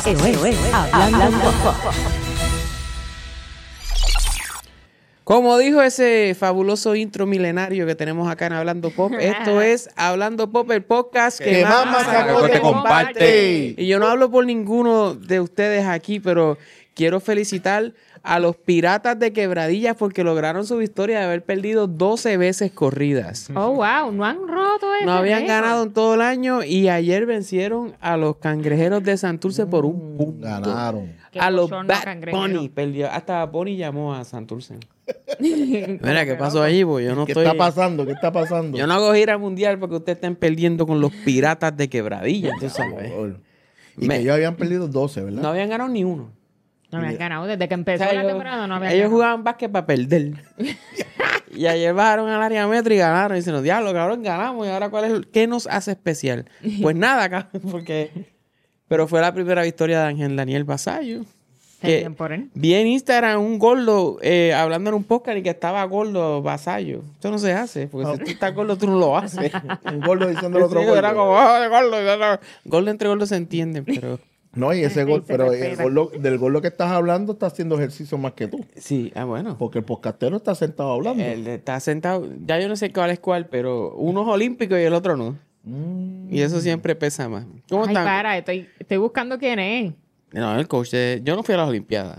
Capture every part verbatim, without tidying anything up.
Esto es Hablando Pop. Como dijo ese fabuloso intro milenario que tenemos acá en Hablando Pop, esto es Hablando Pop, el podcast que, que más más mazacote te comparte. Y yo no hablo por ninguno de ustedes aquí, pero quiero felicitar a los Piratas de Quebradillas porque lograron su victoria de haber perdido doce veces corridas. Oh, wow, no han roto ese No habían récord. ganado en todo el año y ayer vencieron a los Cangrejeros de Santurce por un punto. Ganaron. Qué A los bochorno, Bad Cangrejero. Bunny perdió. Hasta Bunny llamó a Santurce. Mira, ¿qué pasó allí? Pues yo no ¿Qué estoy... está pasando? ¿Qué está pasando? Yo no hago gira mundial porque ustedes estén perdiendo con los Piratas de Quebradillas, tú sabes. Y Me- que ellos habían perdido doce, ¿verdad? No habían ganado ni uno. No habían ganado desde que O empezó sea, la ellos, temporada. No habían ellos ganado. jugaban básquet para perder. Y ayer bajaron al área metro y ganaron. Y dicen, diablo, cabrón, ganamos. ¿Y ahora cuál es el- qué nos hace especial? Pues nada, cabrón, porque... Pero fue la primera victoria de Ángel Daniel Vasallo. Que Bien por él. vi en Instagram un gordo eh, hablando en un podcast y que estaba gordo Vasallo. Esto no se hace, porque si tú estás gordo, tú no lo haces. Un gordo diciendo el otro Sí, gordo. era como, "Oh, de gordo, de gordo". Gordo entre gordos se entienden, pero... No, y ese Ahí gol, se pero el respeta. gordo- del gordo que estás hablando está haciendo ejercicio más que tú. Sí, ah, bueno. Porque el podcastero está sentado hablando. Él está sentado, ya yo no sé cuál es cuál, pero uno es olímpico y el otro no. Mm. Y eso siempre pesa más. ¿Cómo Ay, están? para, estoy, estoy buscando quién es. No, el coach de... Yo no fui a las Olimpiadas.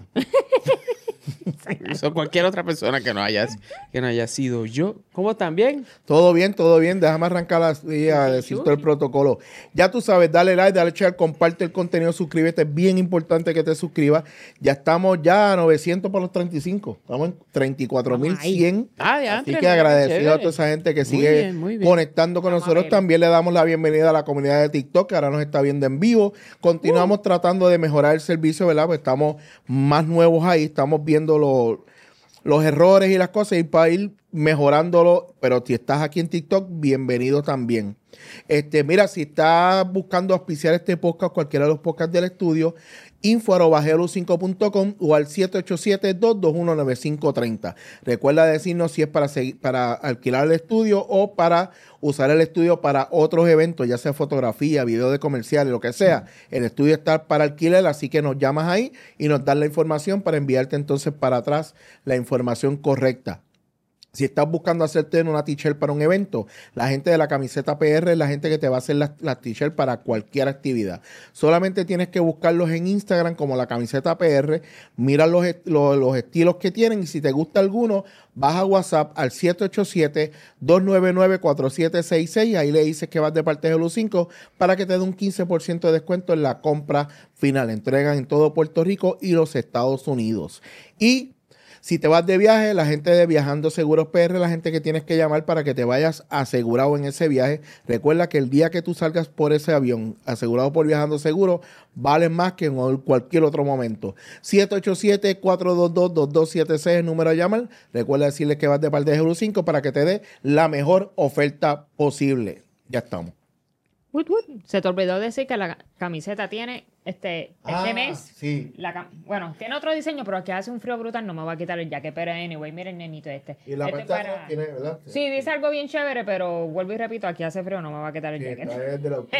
Eso cualquier otra persona que no haya, que no haya sido yo. ¿Cómo están? ¿Bien? Todo bien, todo bien. Déjame arrancar así a decir todo el protocolo. Ya tú sabes, dale like, dale share, comparte el contenido, suscríbete. Es bien importante que te suscribas. Ya estamos ya a novecientos por los treinta y cinco. Estamos en treinta y cuatro mil cien. Ah, ya. Así que agradecido a toda esa gente que Muy sigue bien, muy bien. conectando con Vamos a nosotros. ver. También le damos la bienvenida a la comunidad de TikTok, que ahora nos está viendo en vivo. Continuamos tratando de mejorar el servicio, ¿verdad? Pues estamos más nuevos ahí, estamos viendo los, los errores y las cosas y para ir mejorándolo. Pero si estás aquí en TikTok, bienvenido también. Este, mira, si estás buscando auspiciar este podcast, cualquiera de los podcasts del estudio, info arroba gelu cinco punto com o al siete ocho siete, dos dos uno, nueve cinco tres cero. Recuerda decirnos si es para seguir, para alquilar el estudio o para usar el estudio para otros eventos, ya sea fotografía, video de comerciales, lo que sea. El estudio está para alquiler, así que nos llamas ahí y nos das la información para enviarte entonces para atrás la información correcta. Si estás buscando hacerte una t-shirt para un evento, la gente de la camiseta P R es la gente que te va a hacer las, las t-shirts para cualquier actividad. Solamente tienes que buscarlos en Instagram como la camiseta P R, mira los, est- los, los estilos que tienen y si te gusta alguno, vas a WhatsApp al siete ocho siete, dos nueve nueve, cuatro siete seis seis. Ahí le dices que vas de parte de Gelu cinco para que te dé un quince por ciento de descuento en la compra final. Entregan en todo Puerto Rico y los Estados Unidos. Y si te vas de viaje, la gente de Viajando Seguros P R, la gente que tienes que llamar para que te vayas asegurado en ese viaje. Recuerda que el día que tú salgas por ese avión, asegurado por Viajando Seguro, vale más que en cualquier otro momento. siete ocho siete, cuatro dos dos, dos dos siete seis es el número a llamar. Recuerda decirle que vas de parte de Gelu cinco para que te dé la mejor oferta posible. Ya estamos. Woot, woot. Se te olvidó decir que la camiseta tiene este, este Ah, mes. sí. La cam- bueno, tiene otro diseño, pero aquí hace un frío brutal. No me va a quitar el jacket. Pero anyway, miren el nenito este. Y la Este parte de para- atrás tiene, ¿verdad? Sí, dice algo bien chévere, pero vuelvo y repito, aquí hace frío, no me va a quitar el Sí, jacket. es de la-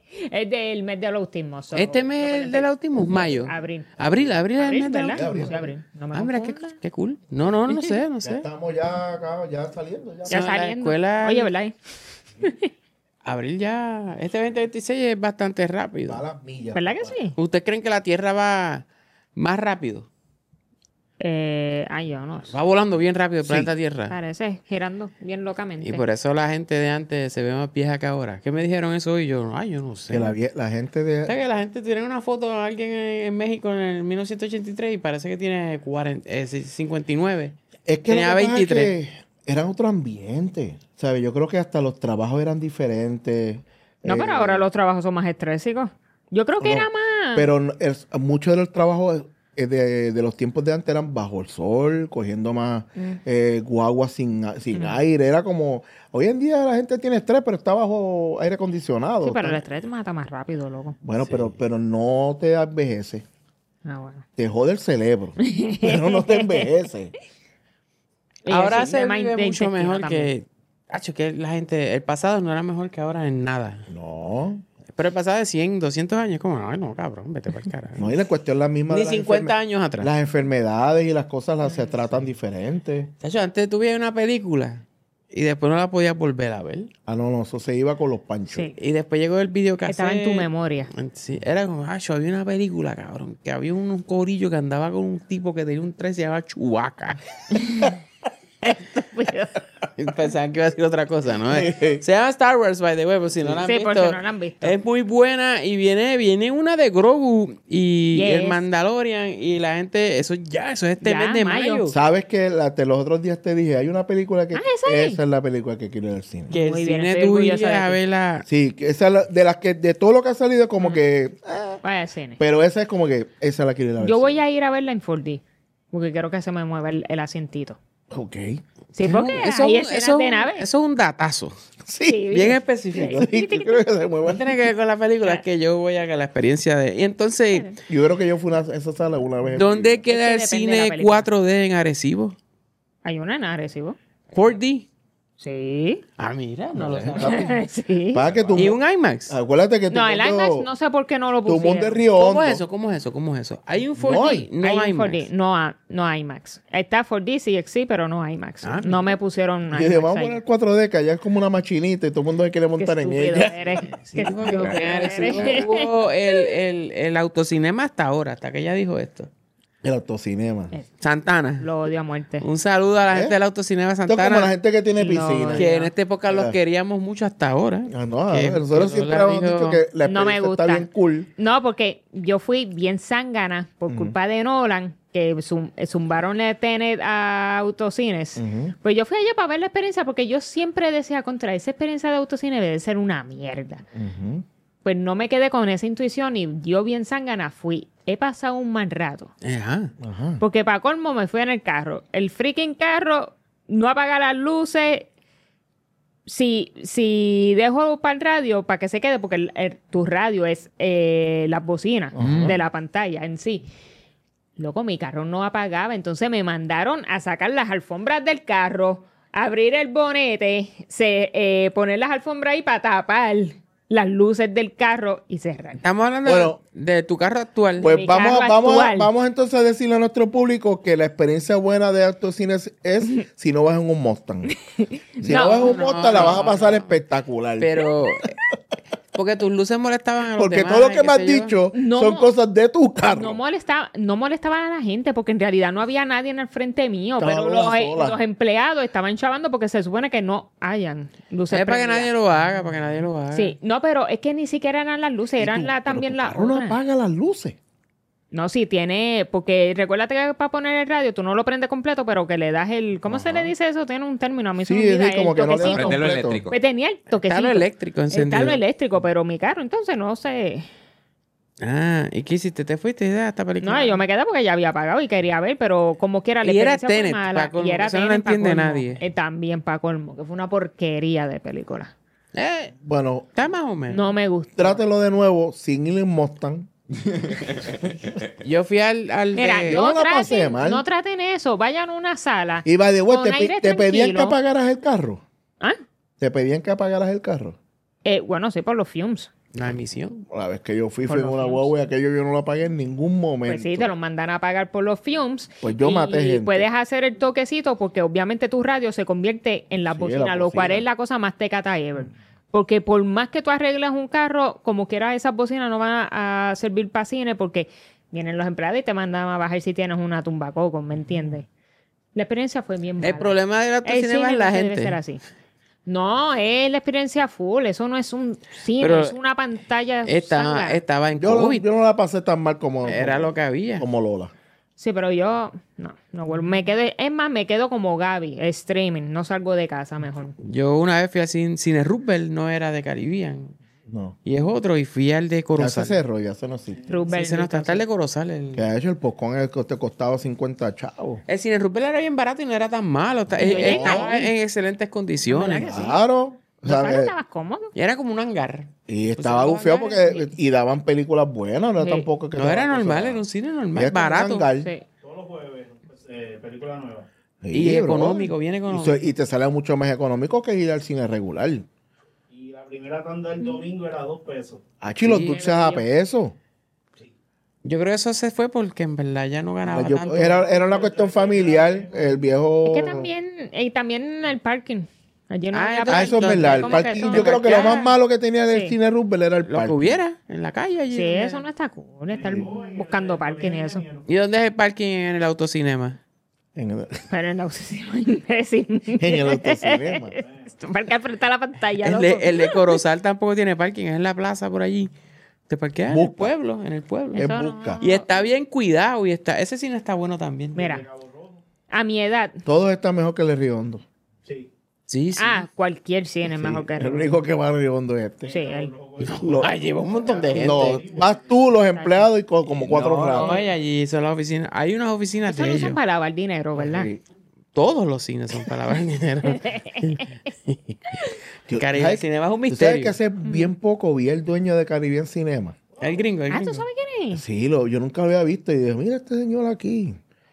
Es del mes del autismo. so- Este mes del autismo, mayo. Abril. Abril, abril es el Abril, mes del ¿verdad? autismo. Sí, abril. No me Ah, mira, qué, confunda. qué cool. No, no, no sé, no Ya sé. estamos ya, acá, ya saliendo. Ya. Ya No, la saliendo. escuela- Oye, ¿verdad? Abril ya... Este veinte veintiséis es bastante Va rápido. a las millas. ¿Verdad que papá. sí? ¿Ustedes creen que la Tierra va más rápido? Eh, ay, yo no sé. Va volando bien rápido el Sí. planeta Tierra. Parece girando bien locamente. Y por eso la gente de antes se ve más vieja que ahora. ¿Qué me dijeron eso hoy? Yo, ay, yo no sé. Que la, vie- la gente de... ¿Sabes que la gente tiene una foto de alguien en, en México en el mil novecientos ochenta y tres y parece que tiene cuarenta, eh, cincuenta y nueve? Es que tenía lo que pasa es veintitrés. que era otro ambiente, ¿sabes? Yo creo que hasta los trabajos eran diferentes. No, eh, pero ahora los trabajos son más estrésicos. Yo creo que no, era más. Pero no- es- muchos de los trabajos eh, de, de los tiempos de antes eran bajo el sol, cogiendo más Mm. eh, guagua sin, a- sin aire. Era como... Hoy en día la gente tiene estrés, pero está bajo aire acondicionado. Sí, pero el Está- estrés te mata más rápido, loco. Bueno, pero, pero no te envejece. Ah, bueno. Te jode el cerebro, pero no te envejece. Y Ahora sí, se de ma- vive de mucho intestino mejor también. que... Hacho, que la gente... El pasado no era mejor que ahora en nada. No. Pero el pasado de cien, doscientos años, como, ay, no, cabrón, vete para el carajo. No, y la cuestión es la misma. Ni de las cincuenta enferme- años atrás. Las enfermedades y las cosas las se tratan diferentes. Chacho, antes tú veías una película y después no la podías volver a ver. Ah, no, no, eso se iba con los panchos. Sí. Y después llegó el videocassette. Estaba en tu memoria. Sí, era como, ah, yo había una película, cabrón, que había un corillo que andaba con un tipo que tenía un tren se llamaba Chewbacca. Pensaban que iba a decir otra cosa, ¿no? Se llama Star Wars, by the way, por si no la han Sí, visto. por si no la han visto. Es muy buena y viene, viene una de Grogu y Yes. el Mandalorian y la gente, eso ya, eso es este Ya, mes de mayo. mayo. ¿Sabes que la, te, los otros días te dije, hay una película que... Ah, ¿esa es? esa es la película que quiero ir al cine. Que el Muy bien, cine estoy tú orgullosa irías de a ti. verla. Sí, que esa es la- de las que, de todo lo que ha salido, como que... eh, Vaya al cine. pero esa es como que, esa la quiero ir a ver. Yo voy a ir a verla en four D. Porque quiero que se me mueva el, el asientito. Ok. Sí, porque Eso, hay es un- escenas eso, de es un- nave. eso es un datazo. Sí. Bien específico. Sí, yo creo que se mueva. No tiene que ver con la película, es que yo voy a que la experiencia de... Y entonces, Yo creo que yo fui a una- esa sala una vez. en mi ¿dónde vida. queda Es que el depende de la cine película. cuatro D en Arecibo? Hay una en Arecibo. four D. Sí. Ah, mira, no lo sabía. sí. Para que tú... ¿Y un IMAX? Acuérdate que tu No, el mundo- IMAX no sé por qué no lo Tu mundo es pusieron. Río ¿Cómo Hondo. es eso? ¿Cómo es eso? ¿Cómo es eso? ¿Hay un four D? No hay. No, Hay un IMAX. four D. No, a- no IMAX. Está four D, sí, sí, pero no IMAX. Ah, no me pusieron Y IMAX. dije, vamos a ahí. poner cuatro D, que allá es como una machinita y todo el mundo se quiere Qué montar en estúpido ella. eres. Sí, Qué porque estúpido en Arecibo eres. hubo el, el, el autocinema hasta ahora, hasta que ella dijo esto. El autocinema. Eh, Santana. Lo odio a muerte. Un saludo a la ¿Eh? gente del autocinema Esto es como la Santana. gente que tiene No, piscina. ya. Que en esta época los Ah. queríamos mucho hasta ahora. Ah, no, Que- nosotros que siempre Lola hemos dijo- dicho que la No me experiencia gusta. está bien cool. No, porque yo fui bien zángana por culpa de Nolan, que zum- zumbaron el Tenet a autocines. Ujú. Pues yo fui allá para ver la experiencia porque yo siempre decía contra esa experiencia de autocine debe ser una mierda. Ujú. Pues no me quedé con esa intuición y yo bien zángana fui. He pasado un mal rato. Ajá. Ajá. Porque para colmo me fui en el carro. El freaking carro no apaga las luces. Si, si dejo para el radio, para que se quede, porque el- el- tu radio es eh, las bocinas de la pantalla en sí. Loco, mi carro no apagaba. Entonces me mandaron a sacar las alfombras del carro, abrir el bonete, se, eh, poner las alfombras ahí para tapar las luces del carro y cerrar. Estamos hablando Bueno, de, de tu carro actual. Pues Mi vamos, a- carro vamos, a- actual. vamos entonces a decirle a nuestro público que la experiencia buena de autocines es si no vas en un Mustang. Si no, No, vas en un no, Mustang, la no, vas a pasar no. espectacular. Pero... Porque tus luces molestaban a los Porque demás, todo lo que qué me has sé yo. dicho No, son no. cosas de tu carro. No molestaba, no molestaban a la gente porque en realidad no había nadie en el frente mío, Estaba pero sola, los, eh, sola. los empleados estaban chavando porque se supone que no hayan luces Es para que prendidas. nadie lo haga, para que nadie lo haga. Sí, no, pero es que ni siquiera eran las luces, Y eran tú, la, pero también tu las carro no otras. apaga las luces. No, sí, tiene, porque recuérdate que para poner el radio tú no lo prendes completo, pero que le das el, ¿cómo se le dice eso? Tiene un término, a mí se Sí, me olvida, es como el que no le das toquecito. Prendelo completo. eléctrico. Pues tenía el toquecito. Está lo eléctrico Está encendido. lo eléctrico, pero mi carro, entonces no sé. Ah, ¿y qué hiciste? ¿Te fuiste de esta película? No, yo me quedé porque ya había pagado y quería ver, pero como quiera la Y era experiencia fue Tenet, mala. pa' colmo, Y era eso no lo Tenet, pa' entiende colmo. nadie. Eh, también para colmo, que fue una porquería de película. Eh, Bueno, está más o menos. No me gustó. trátelo de nuevo sin ir en Mustang. Yo fui al, al Mira, de... yo no, no la pasé traten, mal. no traten eso. Vayan a una sala. Y va de vuelta, Con te, pi- aire te pedían que tranquilo. apagaras el carro. ¿Ah? Te pedían que apagaras el carro. Eh, bueno, sí, por los fumes. La emisión. La vez que yo fui, Por fui en los una fumes. guagua y aquello yo no lo apagué en ningún momento. Pues sí, te lo mandan a pagar por los fumes. Pues yo y maté gente. puedes hacer el toquecito porque obviamente tu radio se convierte en la Sí, bocina, la lo cual bocina. es la cosa más tecata ever. Porque por más que tú arregles un carro, como quieras esas bocinas no van a, a servir para cine porque vienen los empleados y te mandan a bajar si tienes una tumba coco, ¿me entiendes? La experiencia fue bien mala. El problema del El autocinema cine es la no debe gente. ser así. No, es la experiencia full. Eso no es un cine, Pero es una pantalla. Estaba, zángana. estaba en Yo, no- COVID. yo no la pasé tan mal como, Era como, lo que había. como Lola. Sí, pero yo no, no vuelvo. Me quedo, es más, me quedo como Gaby, streaming, no salgo de casa mejor. Yo una vez fui al cine, cine Roosevelt, no era de Caribbean. No. Y es otro, y fui al de Ya se Corozal. cerró, ya se no existe. Rubén, Sí, se nos está está el de Corozal. El, Que ha hecho el postcón el que te costaba cincuenta chavos. el cine Roosevelt era bien barato y no era tan malo. Está- Yo eh, llegué estaba ahí. en excelentes condiciones. ¿Verdad que sí? Claro. O sea, ¿No sabes? eh, ¿Estabas cómodo? Y era como un hangar. y estaba Pues, bufiado los porque hangares, y daban películas buenas, no Sí. tampoco que No era daban normal, cosas- era un cine Y normal, es como un barato. hangar. Sí. Todos los jueves, pues, eh, película nueva. Sí, Y bro. económico, bien Y, económico. so- y te sale mucho más económico que ir al cine regular. Y la La primera tanda del domingo era dos pesos. Achi, los Sí, dulces a peso. Yo creo que eso se fue porque en verdad ya no ganaba Yo- tanto. era, era una cuestión familiar. El viejo. Es que también, y también el parking. Allí no Ah, había entonces- Ah, eso es parking. verdad. El Como que parking, eso yo no- creo que lo Ya. más malo que tenía del Sí. cine Roosevelt era el Lo que parking. hubiera en la calle allí. Sí, eso no está cool, estar buscando parking y eso. ¿Y dónde es el parking en el autocinema? En el, Pero en la oficina, imbécil. en el autocinema. Parque al frente de la pantalla, El loco. de, el de Corozal tampoco tiene parking, es en la plaza por allí. Te parqueas en el Busca. pueblo, en el pueblo. Es Eso no- busca. Y está bien cuidado y está, ese cine está bueno también. Mira, a mi edad, Todo está mejor que el de Riondo. Sí. Sí, sí. ah, cualquier cine es mejor que El Río. único que va a Riondo es este. Sí, él. Lo- Ay, lleva un montón de gente. no, vas tú, los empleados y co- como cuatro no, ratos. no, y allí son las oficinas. Hay unas oficinas Eso de no ellos. son para lavar dinero, ¿verdad? Sí. Todos los cines son para lavar dinero. Yo- Caribe ¿sabes- Cinema es un tú sabes misterio. que hace bien poco vi el dueño de Caribbean Cinema. El gringo, el Ah, gringo. ¿tú sabes quién es? Sí, lo, yo nunca lo había visto y dije, mira este señor aquí.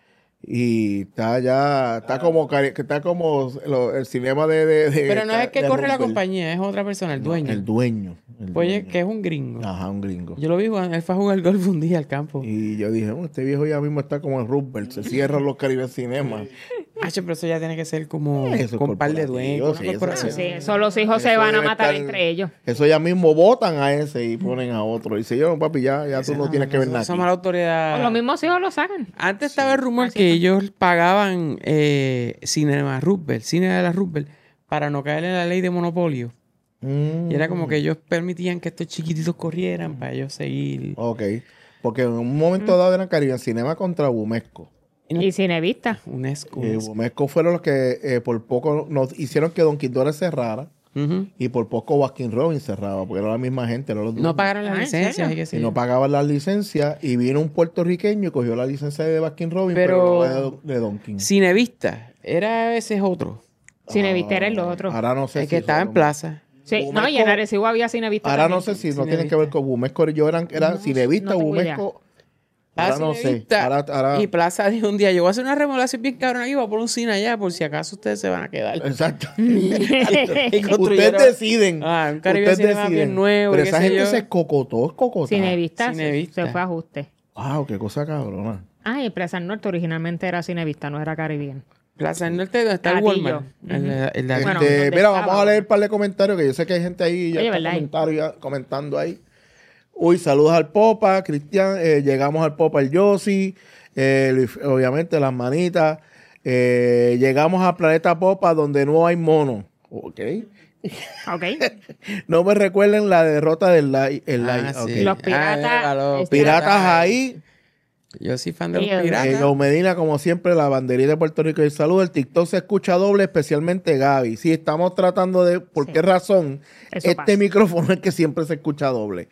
Y está ya, está como, cari- que está como lo- el cinema de... de- de- Pero no es el que de corre la Roosevelt. compañía, es otra persona, el dueño. El dueño. el Oye, dueño. que es un gringo. Ajá, un gringo. Yo lo vi cuando él fue a jugar golf un día al campo. Y yo dije, "Oh, este viejo ya mismo está como en Roosevelt, se cierran los Caribe Cinema. Ah, che, pero eso ya tiene que ser como Eso es con un par de corporativo, dueños. sí, una eso corporación. es- Sí, eso los hijos se Eso van a debe matar estar- entre ellos. Eso ya mismo votan a ese y ponen a otro. Y dice, yo, papi, ya, ya tú no tienes que ver nada. Somos aquí". la autoridad. O los mismos hijos lo sacan. Antes estaba el rumor que ellos pagaban eh, Cinema Roosevelt, cine de la Roosevelt, para no caer en la ley de monopolio. Mm, Y era como que ellos permitían que estos chiquititos corrieran para ellos seguir. Ok. Porque en un momento dado eran Caribbean Cinema contra Bumesco. Y no- Y Cinevista. UNESCO. Eh, Bumesco fueron los que eh, por poco nos hicieron que Don Quindores cerrara Ujú. y por poco Baskin Robbins cerraba, porque era la misma gente. Eran los No dueños. pagaron las Ah, ¿en licencias serio? y qué sé Y yo. no pagaban las licencias y vino un puertorriqueño y cogió la licencia de Baskin Robbins, Pero- pero, no de, de Donkin. Cinevista, era ese es otro. Cinevista era el otro. Ahora no sé El si que estaba en son- plaza. Sí, Bumesco- no, y en Arecibo había Cinevista Ahora también. no sé si no Cinevista. tiene que ver con Bumesco. Yo eran, era No, Cinevista, no tengo Bumesco. Ahora Ah, no sé. Cinevista. Ahora, ahora- Y Plaza dijo un día, yo voy a hacer una remodelación bien cabrona aquí, voy a poner un cine allá por si acaso ustedes se van a quedar. Exacto. Y construyeron- Ustedes deciden. Ah, un Caribe Ustedes Cinema bien nuevo, Pero qué esa sé gente yo. se cocotó, es cocotá. Cinevista, se- Cinevista. Se, fue a ajuste. Wow, qué cosa cabrona. Ah, y Plaza Norte originalmente era Cinevista, no era Caribbean. Plaza del Norte, donde está el Gatillo. Walmart. El de- el de- Bueno, Este, ¿dónde mira, estaba? vamos a leer un par de comentarios que yo sé que hay gente ahí ya Oye, está ¿verdad? comentario- ya comentando ahí. Uy, saludos al Popa, Cristian. eh, llegamos al Popa, el Yossi. eh, Luis- obviamente las manitas. eh, llegamos al planeta Popa donde no hay mono. Ok. Ok. No me recuerden la derrota del Lai. el Ah, Lai, ok. sí. Los Ah, piratas, mira, los este- Piratas ahí. Yo soy fan de los Sí, el- piratas. Eh, Joe Medina, como siempre, la banderita de Puerto Rico y el saludo. El TikTok se escucha doble, especialmente Gaby. Sí, estamos tratando de, ¿por Sí. qué razón? Eso este pasa. micrófono es que siempre se escucha doble.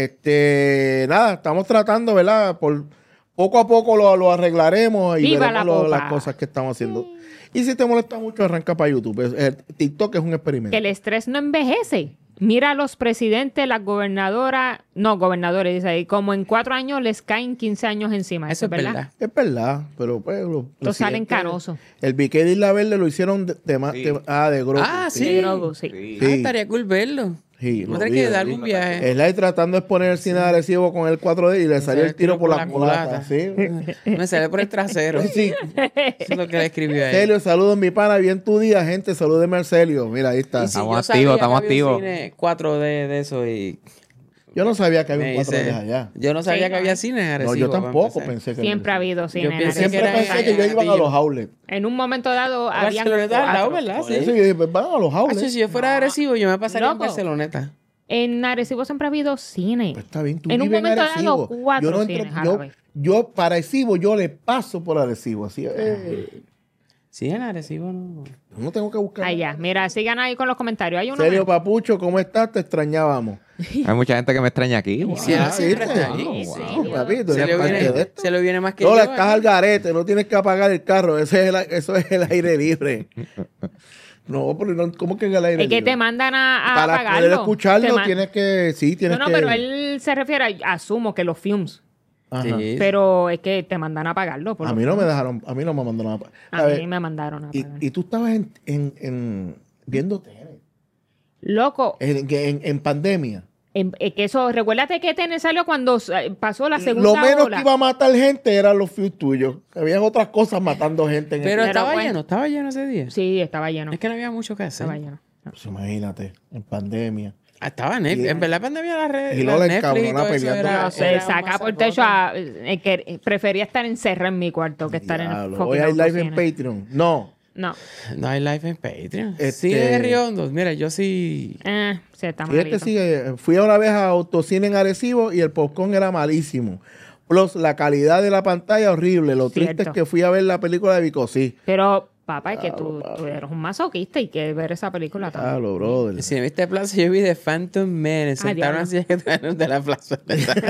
Este, nada, estamos tratando, ¿verdad? Por poco a poco lo, lo arreglaremos y ¡Viva veremos la lo- popa! las cosas que estamos haciendo. Y si te molesta mucho, arranca para YouTube. Es- El TikTok es un experimento. Que el estrés no envejece. Mira a los presidentes, las gobernadoras, no, gobernadores, dice ahí, como en cuatro años les caen quince años encima. Eso es verdad. Es verdad, pero pues... Los Estos salen presidentes- canosos. El Biquet y la Verde lo hicieron de, de ma- Sí. de- ah, de Grogu. Ah, sí. sí. De Grogu, sí. Sí. Ah, Sí. estaría cool verlo. Sí, No lo tenés vi, que lo darle vi. un viaje. El tratando de exponer el cine agresivo con el cuatro D y le salió el tiro por la culata. ¿Sí? Me sale por el trasero. Sí. Eso es lo que le escribió ahí. Celio, saludos mi pana, bien tu día, gente, salúdeme al Celio. Mira, ahí está. Y si Estamos yo activos, sabía que estamos había un activos. cine cuatro D de eso y Yo no sabía que había me un cuatro D dice- allá. yo no sabía Sí, que no. había cine en No, Arecibo, yo para tampoco empezar. pensé que Siempre ha habido cine. Yo en pensé Siempre que era pensé que en yo iban a Gatillo. los outlets. En un momento dado habían Barceloneta al lado, cuatro. ¿verdad? Por Sí. eso yo dije, pues van a los Hacho, outlets. si yo fuera agresivo, yo me pasaría en Loco. Barceloneta. En Arecibo siempre ha habido cine. Pues está bien, tú En un vives momento dado, Arecibo. cuatro yo no cines entro, a la yo, vez. yo para Arecibo, yo le paso por Arecibo. Así, eh, Sí, en Arecibo no. no tengo que buscar. Allá, mira, sigan ahí con los comentarios. Hay uno Celio más. Papucho, ¿cómo estás? Te extrañábamos. Hay mucha gente que me extraña aquí. wow. Sí, él Ah, siempre ¿viste? está allí. Wow, wow, papi, tú Se eres le, parte de viene, esto. se le viene más que No, yo. la estás aquí. al garete, no tienes que apagar el carro, ese es el, eso es el aire libre. No, pero no, ¿cómo que en el aire Es que libre? te mandan a, a Para apagarlo. poder escucharlo Te man- tienes que, sí, tienes No, no, que... pero él se refiere, a, asumo que los films. Ajá. Sí. Pero es que te mandan a apagarlo. por A los mí no me films. dejaron, a mí no me mandaron a... A a ver, mí me mandaron a y, apagar. y tú estabas en, en, en- viendo tele. Loco, En, en, en pandemia. en- eh, que eso, recuérdate que Tenet salió cuando eh, pasó la segunda Lo menos ola. que iba a matar gente eran los views tuyos. Habían otras cosas matando gente en Pero el... estaba bueno. lleno, estaba lleno ese día. Sí, estaba lleno. Es que no había mucho que hacer. Estaba lleno. Pues imagínate, en pandemia. Ah, estaba Netflix. Y- En verdad, pandemia la red. y la Lola Netflix y encabrona todo eso peleando. era- No sé, era saca más por el techo a... eh, que prefería estar encerrada en mi cuarto que estar en el Diablo. fucking Hoy hay live en autocine. Patreon. No. No. No hay live en Patreon. Este- Sí, de Riondo. Mira, yo sí. Eh, sí, está Y este malito. sigue. Fui una vez a Autocine en Arecibo y el popcorn era malísimo. Plus, la calidad de la pantalla horrible. Lo triste Cierto. es que fui a ver la película de Bicosí. Pero, papá, es que tú, tú eres un masoquista y que ver esa película también. Claro, brother. Si me viste plaza, yo vi The Phantom Menace. Ah, Sentaron diablo. así que trajeron de la plaza.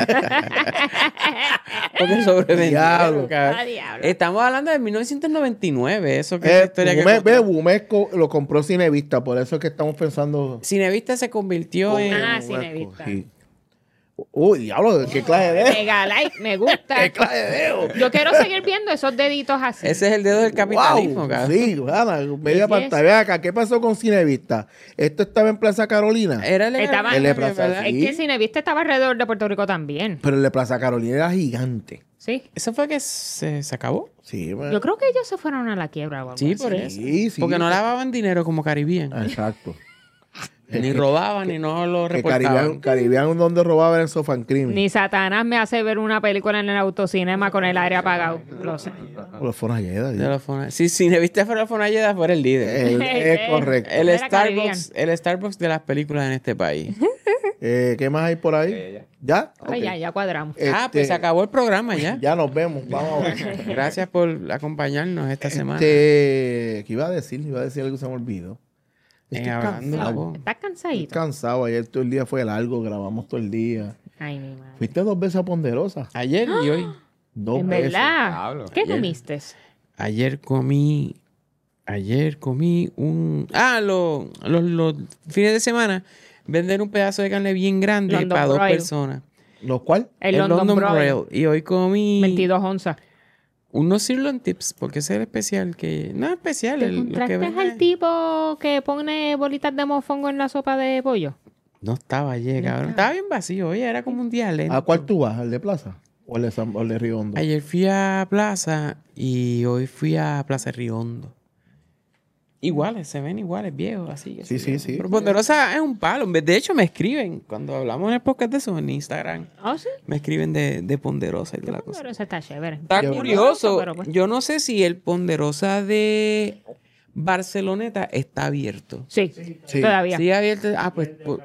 Porque sobrevendieron, Diablo. cabrón. Ah, diablo. Estamos hablando de mil novecientos noventa y nueve. Eso que es la Eh, historia que Bume- contó. ve, Bumesco lo compró Cinevista, por eso es que estamos pensando. Cinevista se convirtió en... Ah, Bumesco, Cinevista. sí. Uy, diablo, qué clase de dedo. Mega like, me gusta. Qué clase de dedo. Yo quiero seguir viendo esos deditos así. Ese es el dedo del capitalismo, Wow, cabrón. sí, Ana, media Sí, pantalla. Ve acá, ¿qué pasó con Cinevista? Esto estaba en Plaza Carolina. Era el de Estaba- Carolina, El de Plaza, ¿verdad? sí. Es que Cinevista estaba alrededor de Puerto Rico también. Pero el de Plaza Carolina era gigante. Sí. ¿Eso fue que se, se acabó? Sí, man. Yo creo que ellos se fueron a la quiebra o algo Sí, así. por eso. Sí, sí. Porque no lavaban dinero como Caribbean. Exacto. Ni robaban, ni no lo Que Caribbean, reportaban. Caribbean donde robaba era en Sofan Crimen. Ni Satanás me hace ver una película en el autocinema con el aire apagado. Lo sé. Los Fonalleda. De los Fona- Sí, si Cinevista fuera Fonalleda, fuera el líder. El- Es correcto. El Era Starbucks, el Starbucks de las películas en este país. Eh, ¿Qué más hay por ahí? ¿Ya? Ay, Ok. ya, ya cuadramos. Ah, pues Este, se acabó el programa ya. Ya nos vemos. Vamos a ver. Gracias por acompañarnos esta semana. Este, ¿qué iba a decir? Iba a decir algo que se me olvidó. En Estoy Hablando cansado. Bobo. ¿Estás Estoy cansadito? cansado. Ayer todo el día fue largo. Grabamos todo el día. Ay, mi madre. Fuiste dos veces a Ponderosa. Ayer y hoy. Dos ¿En veces. verdad? Diablo. ¿Qué Ayer. comiste? Ayer comí. Ayer comí un. Ah, los los los fines de semana. Vender un pedazo de carne bien grande London para dos broil. personas. ¿Los cuál? El, London, Broil. Broil. Y hoy comí veintidós onzas. unos sirloin tips, porque ese es el especial que. No es especial, ¿Te el, lo que encontraste vende- al tipo que pone bolitas de mofongo en la sopa de pollo? No estaba ayer, cabrón. Estaba bien vacío, oye, era como un día lento. ¿A cuál tú vas? ¿Al de Plaza? ¿O el de, San, o el de Riondo? Ayer fui a Plaza y hoy fui a Plaza Riondo. Iguales, se ven iguales, viejos, así. que Sí, sí, sí. Pero Ponderosa es un palo. De hecho, me escriben, cuando hablamos en el podcast de eso, en Instagram, ¿Oh, sí? me escriben de, de Ponderosa y de la cosa. Pero eso está chévere. Está Qué curioso. Pero pues- Yo no sé si el Ponderosa de Barceloneta está abierto. Sí, Sí. todavía. Sí, abierto. Ah, pues. pues,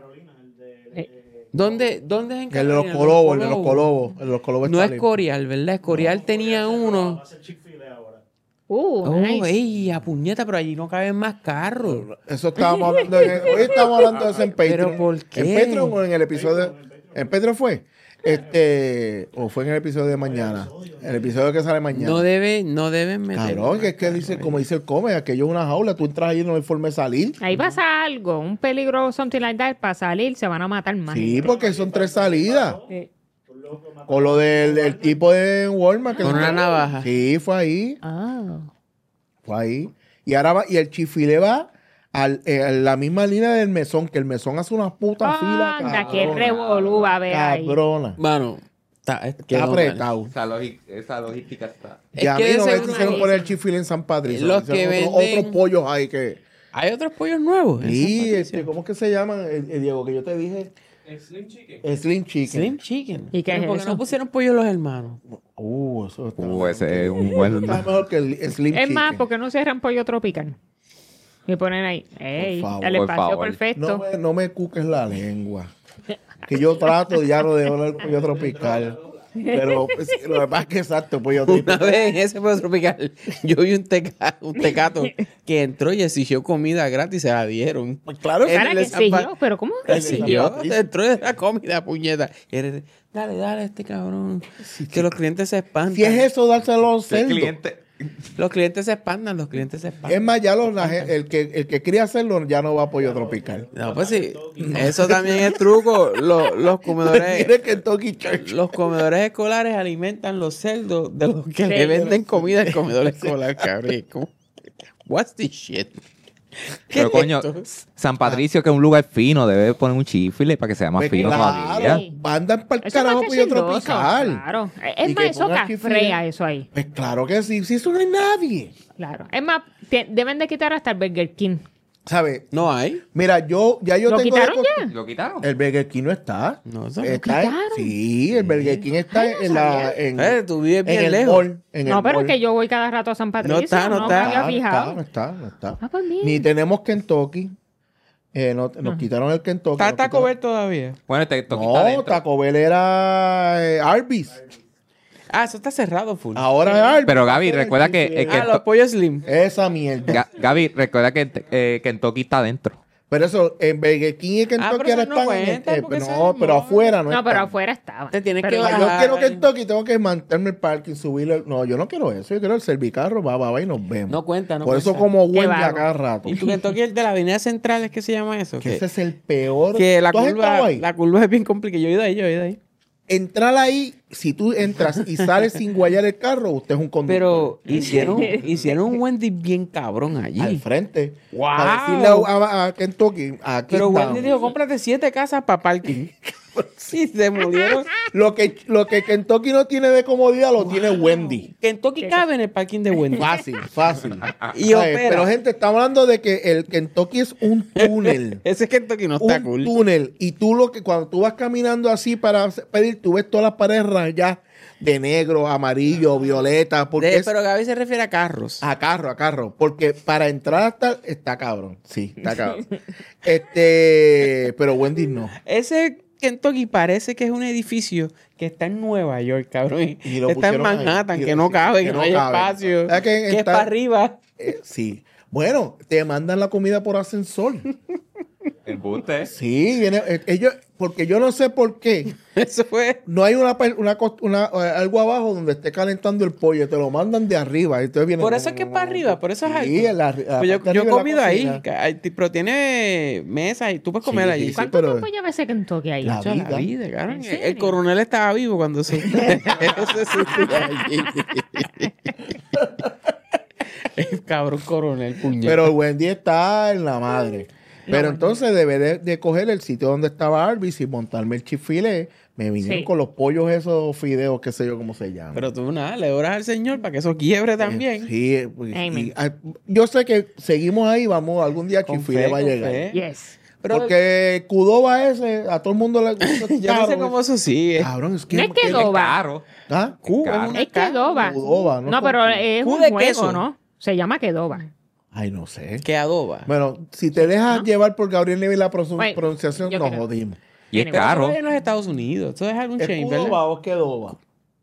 ¿Dónde, ¿Dónde es en El de los Carolina? colobos, el de los colobos. El de los colobos No está es limpio. Corial, ¿verdad? Corial tenía uno. Va a ser Chick-fil-A ahora. Uh, Oh, nice. ey, a puñeta, pero allí no caben más carros. Eso estábamos hablando. En, hoy estamos hablando de eso en Patreon. ¿Pero por qué? ¿En Patreon o en el episodio? ¿En Patreon fue? Este, o fue en el episodio de mañana. El episodio que sale mañana. No debe, no deben meter. Cabrón, que es que dice, como dice el come, aquello es una jaula, tú entras ahí y no hay forma de salir. Ahí pasa algo, un peligro something like that, para salir se van a matar más. Sí, porque son tres salidas. Sí. Con lo del, del tipo de Walmart. que Con se- una navaja. Sí, fue ahí. Ah. Fue ahí. Y ahora va, y el chifile va al, eh, a la misma línea del mesón, que el mesón hace una puta fila. Anda, qué cabrona. revolú va a ver ahí. Cabrona. Bueno, está, es que Está no, apretado. Esa, lógica, esa logística está. Es Y a que mí de no me seguro quisieron ahí- poner el chifile en San Patricio. Los Hicieron que otro- venden- otros pollos ahí que. Hay otros pollos nuevos. en Sí, San Patricio. este, ¿cómo es que se llaman, eh, eh, Diego? Que yo te dije. Slim Chicken. Slim Chicken. Slim Chicken. ¿Y qué Pero es ¿por qué eso? no pusieron pollo los hermanos? Uh, eso está. Uh, ese es un buen. Está mejor que el Slim Es Chicken. más, porque no cierran pollo tropical. Y ponen ahí, ey, favor, el por espacio favor. perfecto. No me, no me cuques la lengua. Que yo trato ya no de hablar el pollo tropical. Pero pues, lo que pasa es que exacto, pollo Una tropical. vez en ese pollo tropical, yo vi un, teca- un tecato que entró y exigió comida gratis y se la dieron. Claro, Él Cara le que sí, zampa- yo, pero ¿cómo? Él- Exigió, Patricio. entró de la comida, puñeta. Y él, dale, dale, este cabrón. Que los clientes se espantan. Si es eso, dárselo a los El cerdos. cliente. Los clientes se espantan, los clientes se espantan. Es más, ya los, la gen- el, que, el que quería hacerlo ya no va a pollo tropical. No, pues sí, eso también es truco. Los, los comedores, Quiere Kentucky Church. los comedores escolares alimentan los cerdos de los que Sí. le venden comida al comedor escolar, cabrón. ¿Cómo? What's this shit? Pero coño, San Patricio, que es un lugar fino, debe poner un chifle para que sea más Pues fino claro, todavía. andan para el Eso es más carajo que pollo chilloso, tropical. Claro. Es Y más, que eso pongas chifle. cafrea eso ahí. Pues claro que sí, si eso no hay nadie. Claro. Es más, te- deben de quitar hasta el Burger King. ¿Sabes? No hay. Mira, yo ya yo ¿Lo tengo de quitaron costu- ya? ¿Lo quitaron? El Burger King no está. No, eso no. Está en- quitaron? sí, el Burger King está Ay, no en la en, Eh, tú vives en bien el lejos. mall, en No, el pero mall. es que yo voy cada rato a San Patricio. No está, no me está. había Ah, no fijado. está, no está, no está. Ah, pues bien. Ni tenemos Kentucky. Eh, no- nos quitaron el Kentucky. ¿Está nos Taco quitaron- Bell todavía? Bueno, te toquita No, adentro. Taco Bell era eh, Arby's. Ah, eso está cerrado full. Ahora es Arby's. Pero Gaby, recuerda que, Sí, eh, que ah, los pollos slim. esa mierda. Ga- Gaby, recuerda que eh, Kentucky está adentro. Pero eso, en Burger King y Kentucky Ah, pero ahora eso no están en- cuenta, eh, porque no, eso es pero mall. afuera no No, pero están. afuera estaba. Te tienes Pero que Ah, bajar. yo Ajá. quiero Kentucky, tengo que mantenerme el parking, subirlo. No, yo no quiero eso. Yo quiero el servicarro, va, va, va y nos vemos. No cuenta, no Por eso cuenta. como Qué Wendy a vago. cada rato. ¿Y tu Kentucky el de la avenida central es que se llama eso? Que Que, ese es el peor. que la ¿Tú has estado curva, ahí? la curva es bien complicada. Yo he ido ahí, yo he ido ahí. Entrar ahí, si tú entras y sales sin guayar el carro, usted es un conductor. Pero hicieron, hicieron un Wendy bien cabrón allí. al frente. ¡Wow! Para decirle a, a- a Kentucky, aquí Pero estamos. Wendy dijo, cómprate siete casas para parking. Sí, se murieron. Lo que, lo que Kentucky no tiene de comodidad lo tiene Wendy. Kentucky cabe en el parking de Wendy. Fácil, fácil. Y ¿Sabes? opera. Pero gente, estamos hablando de que el Kentucky es un túnel. Ese Kentucky no está un cool. túnel. Y tú lo que cuando tú vas caminando así para pedir, tú ves todas las paredes rayadas de negro, amarillo, violeta. Porque De- es pero Gaby se refiere a carros. a carro, a carro. Porque para entrar hasta está cabrón. Sí, está cabrón. este, pero Wendy no. Ese Kentucky parece que es un edificio que está en Nueva York, cabrón. Y lo está en pusieron ahí. Manhattan, Y- que no sí, cabe, que que no, no hay cabe. espacio. Es que Que, es está- para arriba. Eh, sí. Bueno, te mandan la comida por ascensor. El buste. Sí, viene, eh, ellos, porque yo no sé por qué. Eso fue. No hay una, per- una, cos- una- eh, algo abajo donde esté calentando el pollo, te lo mandan de arriba. Entonces viene Por eso es que es para arriba, por eso es alto. Sí, en la, la Pues yo, parte de yo he arriba de la comido ahí, cocina. que hay- pero tiene mesas y tú puedes comer Sí, allí. sí, ¿Cuánto pero- tiempo lleva ese Kentucky ahí? La Chacho, la vida. vida, cabrón. ¿En El, serio? el coronel estaba vivo cuando eso, eso existía allí. El cabrón coronel, puñet. Pero el Wendy está en la madre. Pero entonces debe de, de coger el sitio donde estaba Arby's y montarme el chifile. Me vinieron Sí. con los pollos esos fideos, qué sé yo cómo se llaman. Pero tú nada, le oras al Señor para que eso quiebre también. Sí, eh, pues, Amen. y, ah, yo sé que seguimos ahí, vamos, algún día Con chifile fe, va a con llegar. fe. Yes. Pero Porque Qdoba ese, a todo el mundo le gusta. yo no sé cómo eso sigue. Cabrón, es que. No es que que- Qdoba. Caro. ¿Ah? Q, Caro. es una Es ca- Qdoba. Qdoba, no No, con pero Q. es Q un de juego, queso. ¿no? Se llama Qdoba. Ay, no sé. Que adoba. Bueno, si te dejas llevar por Gabriel Neville la pronun- Bueno, pronunciación, yo nos creo. jodimos. Y es Anyway. Pero caro. eso es en los Estados Unidos. Eso es algún ¿Es chain, Qdoba ¿verdad? o Qdoba?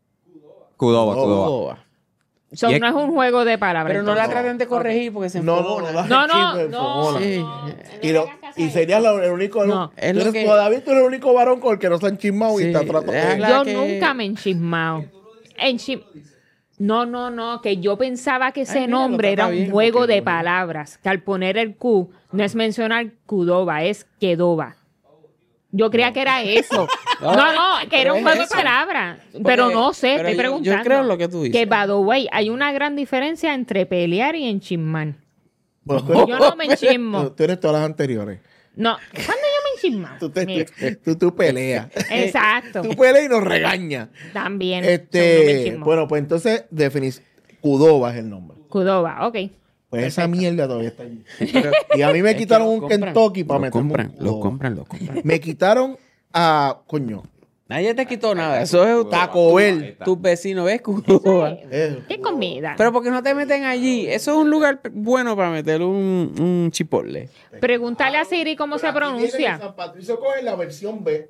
Qdoba, No, Qdoba. Qdoba. So, Y es- no es un juego de palabras. Pero no la entonces. traten de corregir porque se No, no, enfogona. no. No, no, Chisme, no. enfogona. Sí. Y, lo- y sería la- el único. No. Es tú lo eres- que- Todavía tú eres el único varón con el que no se han chismado y Sí, te tratando de. déjala. Yo que- nunca me he enchismado. Enchim- No, no, no, que yo pensaba que ese Ay, mira, lo nombre era trata un bien, juego porque- de palabras, que al poner el Q no es mencionar Qdoba, es Qdoba. Yo creía que era eso. No, no, que era pero un es juego de eso. palabras. Pero no sé, pero estoy yo- preguntando. yo creo lo que tú dices. Que, by the way, hay una gran diferencia entre pelear y enchismar. Bueno, tú, eres, Yo no me tú, enchismo. tú eres todas las anteriores. No, ¿cuándo yo me enchismo? Tú, te- Mira, tú, tú peleas. exacto. Tú peleas y nos regañas. También. So, no me Este, enchismo. bueno, pues entonces, definición. Qdoba es el nombre. Qdoba, ok. Pues esa mierda todavía está allí. Pero- Y a mí me Es que quitaron lo un compran, Kentucky para lo meterme un compran, lo Qdoba. compran, lo compran. Me quitaron a, coño, Nadie te quitó nada. Eso es Taco Bell. tus vecinos, ¿ves? Qdoba. Eh, ¿Qué comida? Pero porque no te meten allí. Eso es un lugar p- bueno para meter un, un chipotle. Pregúntale a Siri cómo se Aquí viene pronuncia. San Patricio coge la versión B.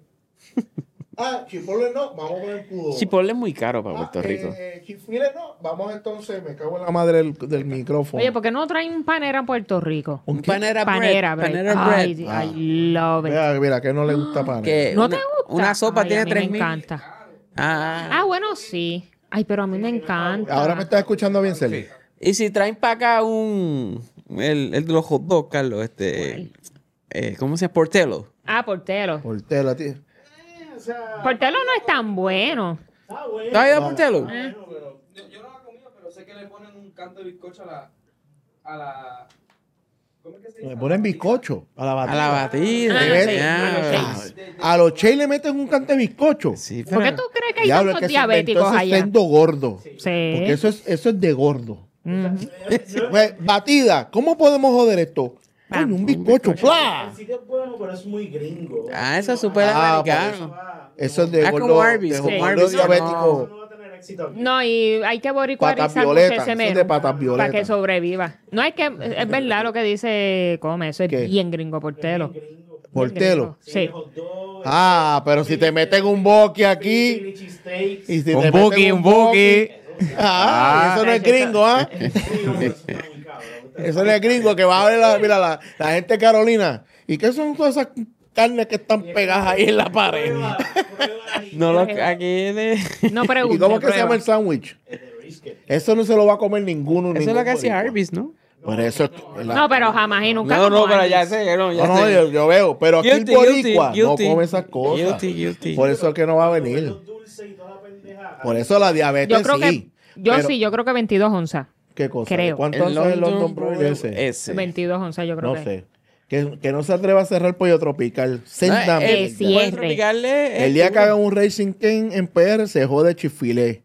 Ah, Chipotle no, vamos a poner Qdoba. Chipotle es muy caro para Ah, Puerto Rico. eh, eh, Chipotle no, vamos entonces, me cago en la madre del, del micrófono. Oye, ¿por qué no traen un panera a Puerto Rico? ¿Un Un qué? panera, Panera, bread. bread. Panera Ay, bread. Ah. I love it. Mira, mira, que no le gusta pan. Que ¿No una, te gusta? una sopa Ay, tiene a mí tres me mil. encanta. Ah. Ah, bueno, sí. Ay, pero a mí me encanta. Ahora me estás escuchando bien, Celia. Y si traen para acá un... El, el de los hot dogs, Carlos, este... Eh, ¿Cómo se llama? Portelo. Ah, Portelo. Portela, tío. Portelo no es tan bueno. ¿Tú has ido a Portelo? Eh. Yo, yo no la he comido, pero sé que le ponen un canto de bizcocho a la, a la, Le ponen bizcocho a la A batida. la batida. Ah, Le sí, meten- a los ya. shakes. A los Che le meten un cante de bizcocho. Sí, ¿Por qué pero- tú crees que hay Diablo, es tantos que se inventó diabéticos ese allá? sendo gordo. Sí. Porque eso es, eso es de gordo. Ujú. Pues, batida, ¿cómo podemos joder esto? Ah, Coño, un bizcocho, ¡plá! El sitio es bueno, pero es muy gringo. Ah, eso es súper Ah, americano. Eso es de Ah, como gordo, Arby's, de como gordo Arby's, diabético. No va a tener éxito aquí. No, y hay que boricuarizar Patas mucho violetas, ese eso es menú de patas para violetas. que sobreviva. No es que es verdad lo que dice Come, eso es ¿Qué? bien gringo portelo. Gringo. Portelo. Sí. Hot dog, Ah, pero si te meten un boqui aquí Philly cheesesteaks. y si Un te buki, meten un buki. Ah, eso no es gringo, ¿ah? Frío, pero está muy cabrón. Eso no es gringo que va a ver la, mira, la, la gente de Carolina. ¿Y qué son todas esas carnes que están pegadas ahí en la pared? Prueba, prueba ahí. No lo aquí de. No ¿Y preguntes. cómo es que se prueba. llama el sándwich? El de brisket. Eso no se lo va a comer ninguno. Eso es lo que hacía Arby's, ¿no? Por eso es que la- No, pero jamás y nunca. No, no, como pero Arby's. ya sé, no, ya No, no, sé. yo, yo veo. Pero aquí Guilty, el boricua guilty, no guilty. come esas cosas. Guilty, guilty. Por eso es que no va a venir. Los dulces y toda la pendeja. Por eso la diabetes Yo creo sí. que. Yo Pero- sí, yo creo que veintidós onzas. ¿Qué cosa? creo. ¿Cuánto hace el London Broil ese? ese. veintidós onzas, yo creo No que. sé. Que, que no se atreva a cerrar pollo tropical. No, Senda el- Que mierda. cierre. Puerto Tropicarle, El día que hagan un Racing Cane en P R se jode Chick-fil-A.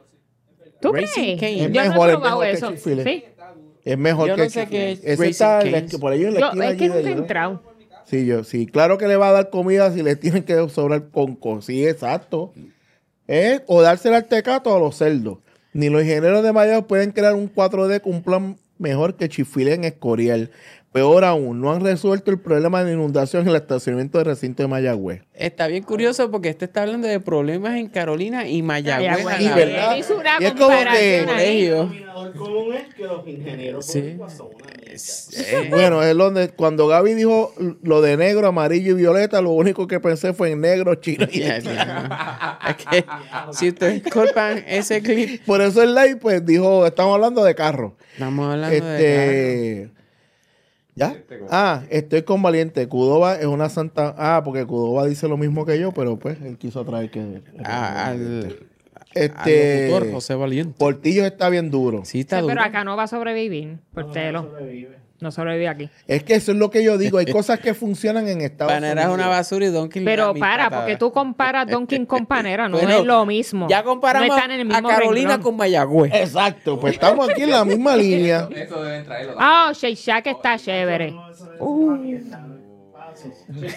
¿Tú Racing crees? Cane. Yo Es no he mejor, es probado mejor que eso. Chick-fil-A. Sí. Es mejor Yo que no sé qué es Chick-fil-A. Ese Racing está en la Canes. esqui- por ahí en la Yo, esquina es allí que de nunca he allí, ¿no? entrado. Sí, yo, sí, claro que le va a dar comida si le tienen que sobrar conco. Sí, exacto. Es o dársela al tecato o a los cerdos. Ni los ingenieros de Mayagüez pueden crear un cuatro D con un plan mejor que Chick-fil-A en Escorial. Peor aún, no han resuelto el problema de inundación en el estacionamiento del recinto de Mayagüez. Está bien curioso porque este está hablando de problemas en Carolina y Mayagüez. Mayagüez. a Y la verdad. Hizo una Y es como que- comparación ahí. El Colegio. denominador común es que los ingenieros Sí. boricuas son una mierda. Eh, Bueno, es donde cuando Gaby dijo lo de negro, amarillo y violeta, lo único que pensé fue en negro, chino y ya, ya. Es que si ustedes disculpan ese clip, Por eso el live, pues dijo, estamos hablando de carro. estamos hablando de. Este. ¿Ya? Ah, estoy con Valiente. Cudova es una santa. Ah, porque Cudova dice lo mismo que yo, pero pues él quiso traer que. Ah, al, Este. al locutor José Valiente. Portillo está bien duro. Sí, está Sí, duro. pero acá no va a sobrevivir. Portelo. Sobrevive. No sobrevive aquí. Es que eso es lo que yo digo. Hay cosas que funcionan en Estados Panera es Unidos. una basura y Donkey Pero la para, patada. porque tú comparas Donkey con Panera, no Bueno, es lo mismo. Ya comparamos no están en el a mismo Carolina renglón. con Mayagüez. Exacto, pues estamos aquí en la misma línea. Eso deben traerlo. Ah, Shake Shack está chévere. No, eso es- aquí están pasos.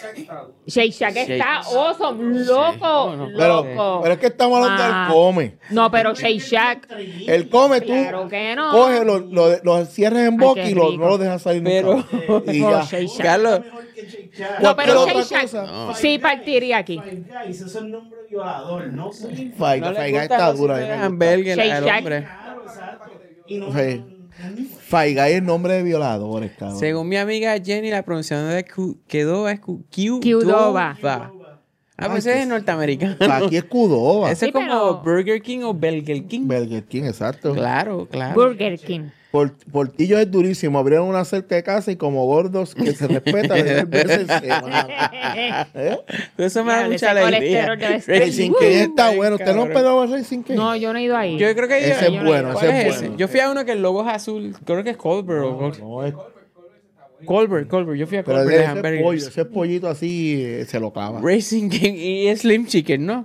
Shake Shack está awesome, loco, Pero, loco. pero es que estamos hablando Ah. del come. No, pero Shake Shack, El come, tú claro que no. coges, lo, lo, lo cierres en Ay, boca qué y lo, rico. no lo dejas salir Pero- nunca. Y Oh, ya. Shake Shack. Carlos, Mejor que Shake Shack. No, cualquier pero otra Shake Shack cosa. sí partiría aquí. Five Guys, eso es el nombre violador, no sé. Faiga, no le Faiga gusta está los dura. sitios de a mí me gusta. hamburger Shake al Shack. hombre. Claro, exacto. Y no, Sí. no- Faiga es nombre de violadores, cabrón. Según mi amiga Jenny, la pronunciación de Q- Qdoba es Q- Qdoba. Qdoba. Ah, pues ese es norteamericano. Aquí es Cudova. Ese Sí, es como pero- Burger King o Burger King. Burger King, exacto. Claro, claro. Burger King. Por- Portillo es durísimo. Abrieron una cerca de casa y como gordos que se respeta le dan veces en semana. ¿Eh? Eso me da Ya, mucha ese alegría. colesterol debe estar- Racing King está bueno. ¿Usted no ha pegado a Racing King? No, yo no he ido ahí. Yo creo que Ese yo, es bueno, ¿cuál ese es es ese? bueno. Yo fui a uno que el logo es azul. Creo que es Colbert. o No, es, Colbert, Colbert. Yo fui a pero Colbert de ese hamburgers. pollo, ese pollito así eh, se lo acaba. Racing King y Slim Chicken, ¿no?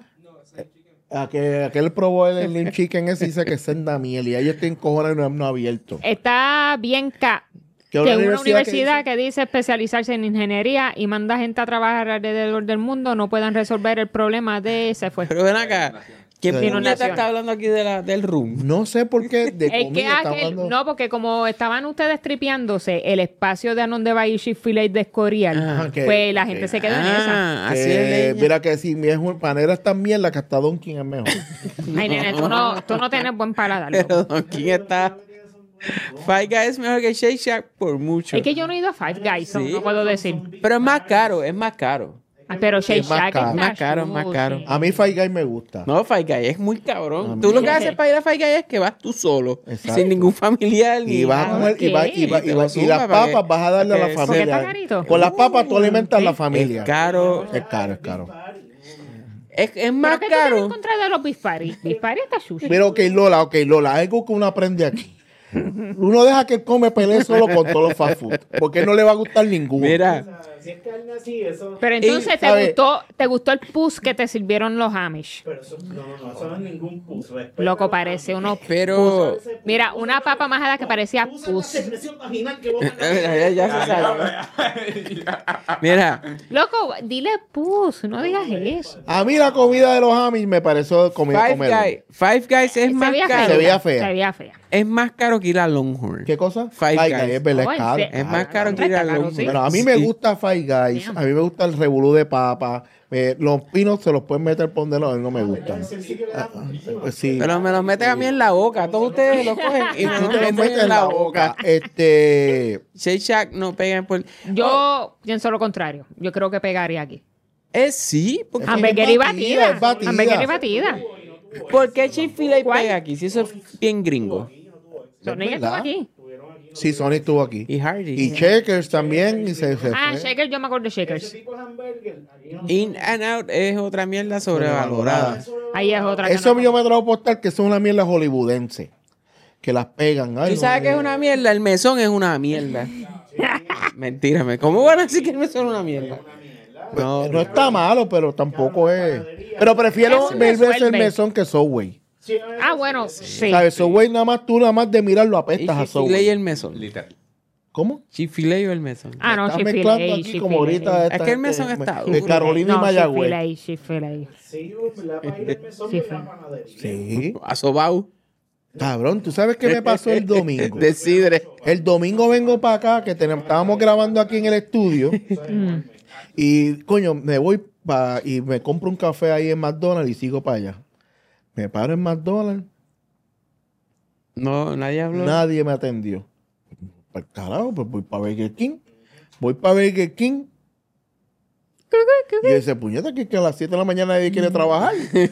Aquel, aquel probó el Slim Chicken ese y dice que es senda miel y ahí está encojonado y no, no ha abierto. Está bien ca Que que una una universidad universidad, que que, dice especializarse en ingeniería y manda gente a trabajar alrededor del mundo no puedan resolver el problema de se fue. Pero ven acá. ¿Quién Sí. puñeta Inundación. está hablando aquí de la, del room? No sé por qué de Es que comida está aquel- hablando. no, porque como estaban ustedes tripeándose el espacio de donde va a ir Chick-fil-A de Escorial, Ah, que- pues la que- gente se quedó en esa. Ah, así Que, es. leña. mira que si mi es- panera es tan mierda que hasta Don King es mejor. Ay, nene, tú no, tú no tienes buen paladar. loco. Pero Don King está. Five Guys es mejor que Shake Shack por mucho. Es que yo no he ido a Five Guys, so Sí. no puedo decir. Pero es más caro, es más caro. Ah, pero Shake Es más Shack caro. está Más caro, sushi. más caro. A mí Five Guys me gusta. No, Five Guys es muy cabrón. A Tú mí- lo que haces para ir a Five Guys es que vas tú solo, Exacto. sin ningún familiar ni Y vas a Ah, comer y, va- y, va- y, ok. va- y las Para que- papas vas a darle a para la que- familia. Porque está carito. Con las papas tú alimentas a la Es familia. caro. Es caro, es caro. Es, es ¿Pero más qué tú tienes en caro. contra de los Beef Party? Beef Party está sushi. Pero ok, Lola, ok, Lola, algo que uno aprende aquí. Uno deja que él come pelea solo con todos los fast food. Porque no le va a gustar ninguno. Mira, O sea, si es carne así, eso. Pero entonces Y, te ¿sabe? gustó, te gustó el pus que te sirvieron los Amish. Pero eso, no, no, no, eso no es ningún pus. Respeta Loco, la- parece uno. pero... Mira, una papa majada que parecía Usa la pus. secreción vaginal que vos ya, ya se sabe. Mira, Loco, dile pus, no digas eso. A mí la comida de los Amish me pareció comida Five comer. Guys, Five Guys es Se más veía caro. Se veía fea. Se veía fea. Es más caro que ir a Longhorn. ¿Qué cosa? Five Five Guys. Guys, es verdad, es Oh, caro. en Es más caro que ir Está a caro, Longhorn. sí. Bueno, a mí me Sí. gusta Five Guys. A mí me gusta el revolú de papa. Eh, los pinos se los pueden meter por donde no, a mí no me gustan. Pues sí. Pero me los meten a mí en la boca. Todos ustedes los cogen y me Tú los te los meten metes en la boca. Este. Shake Shack no pegan por... Yo pienso lo contrario. Yo creo que pegaría aquí. Es sí, porque... Hamburguera y batida, batida. es batida. Hamburguera y batida. ¿Por qué Chick-fil-A ¿Cuál? pega aquí? Si eso es bien gringo. Sonic estuvo verdad. aquí. Sí, Sony estuvo aquí. Y Hardy. Y Checkers también. Y se, se Ah, fue. Shaker, yo me acuerdo de Shakers. tipo de hamburger, aquí no. In and Out es otra mierda sobrevalorada. Ahí es otra que Eso no- yo me trago postar que son una mierda hollywoodense. Que las pegan. Ay, ¿Tú no, sabes que eh. es una mierda? El mesón es una mierda. Mentira, me- ¿cómo van a decir que el mesón es una mierda? No, No está malo, pero tampoco es. Pero prefiero Es un mil veces el resuelve. mesón que Subway. Sí, Ah, bueno, sí. ¿Sabes? Subway nada más tú nada más de mirarlo ¿Y apestas a Chick-fil-A y Subway. el mesón? Literal. ¿Cómo? ¿Chick-fil-A o el mesón? Ah, no, Está Chick-fil-A. mezclando aquí como ahorita. Es esta que el gente mesón de- está de duro. Carolina y No, Mayagüez. Chick-fil-A, Chick-fil-A. sí, la página del mesón Sí, de fue. la panadería. Sí. Asobao. Cabrón, ¿tú sabes qué me pasó el domingo? De sidre. El domingo vengo para acá, que tenemos, estábamos grabando aquí en el estudio. Y, coño, me voy pa, y me compro un café ahí en McDonald's y sigo para allá. Me paro en McDonald's, No, nadie habló. nadie me atendió. Pues carajo, pues voy para Burger King. Voy para Burger King. Y ese puñeta que, que a las siete de la mañana nadie quiere trabajar.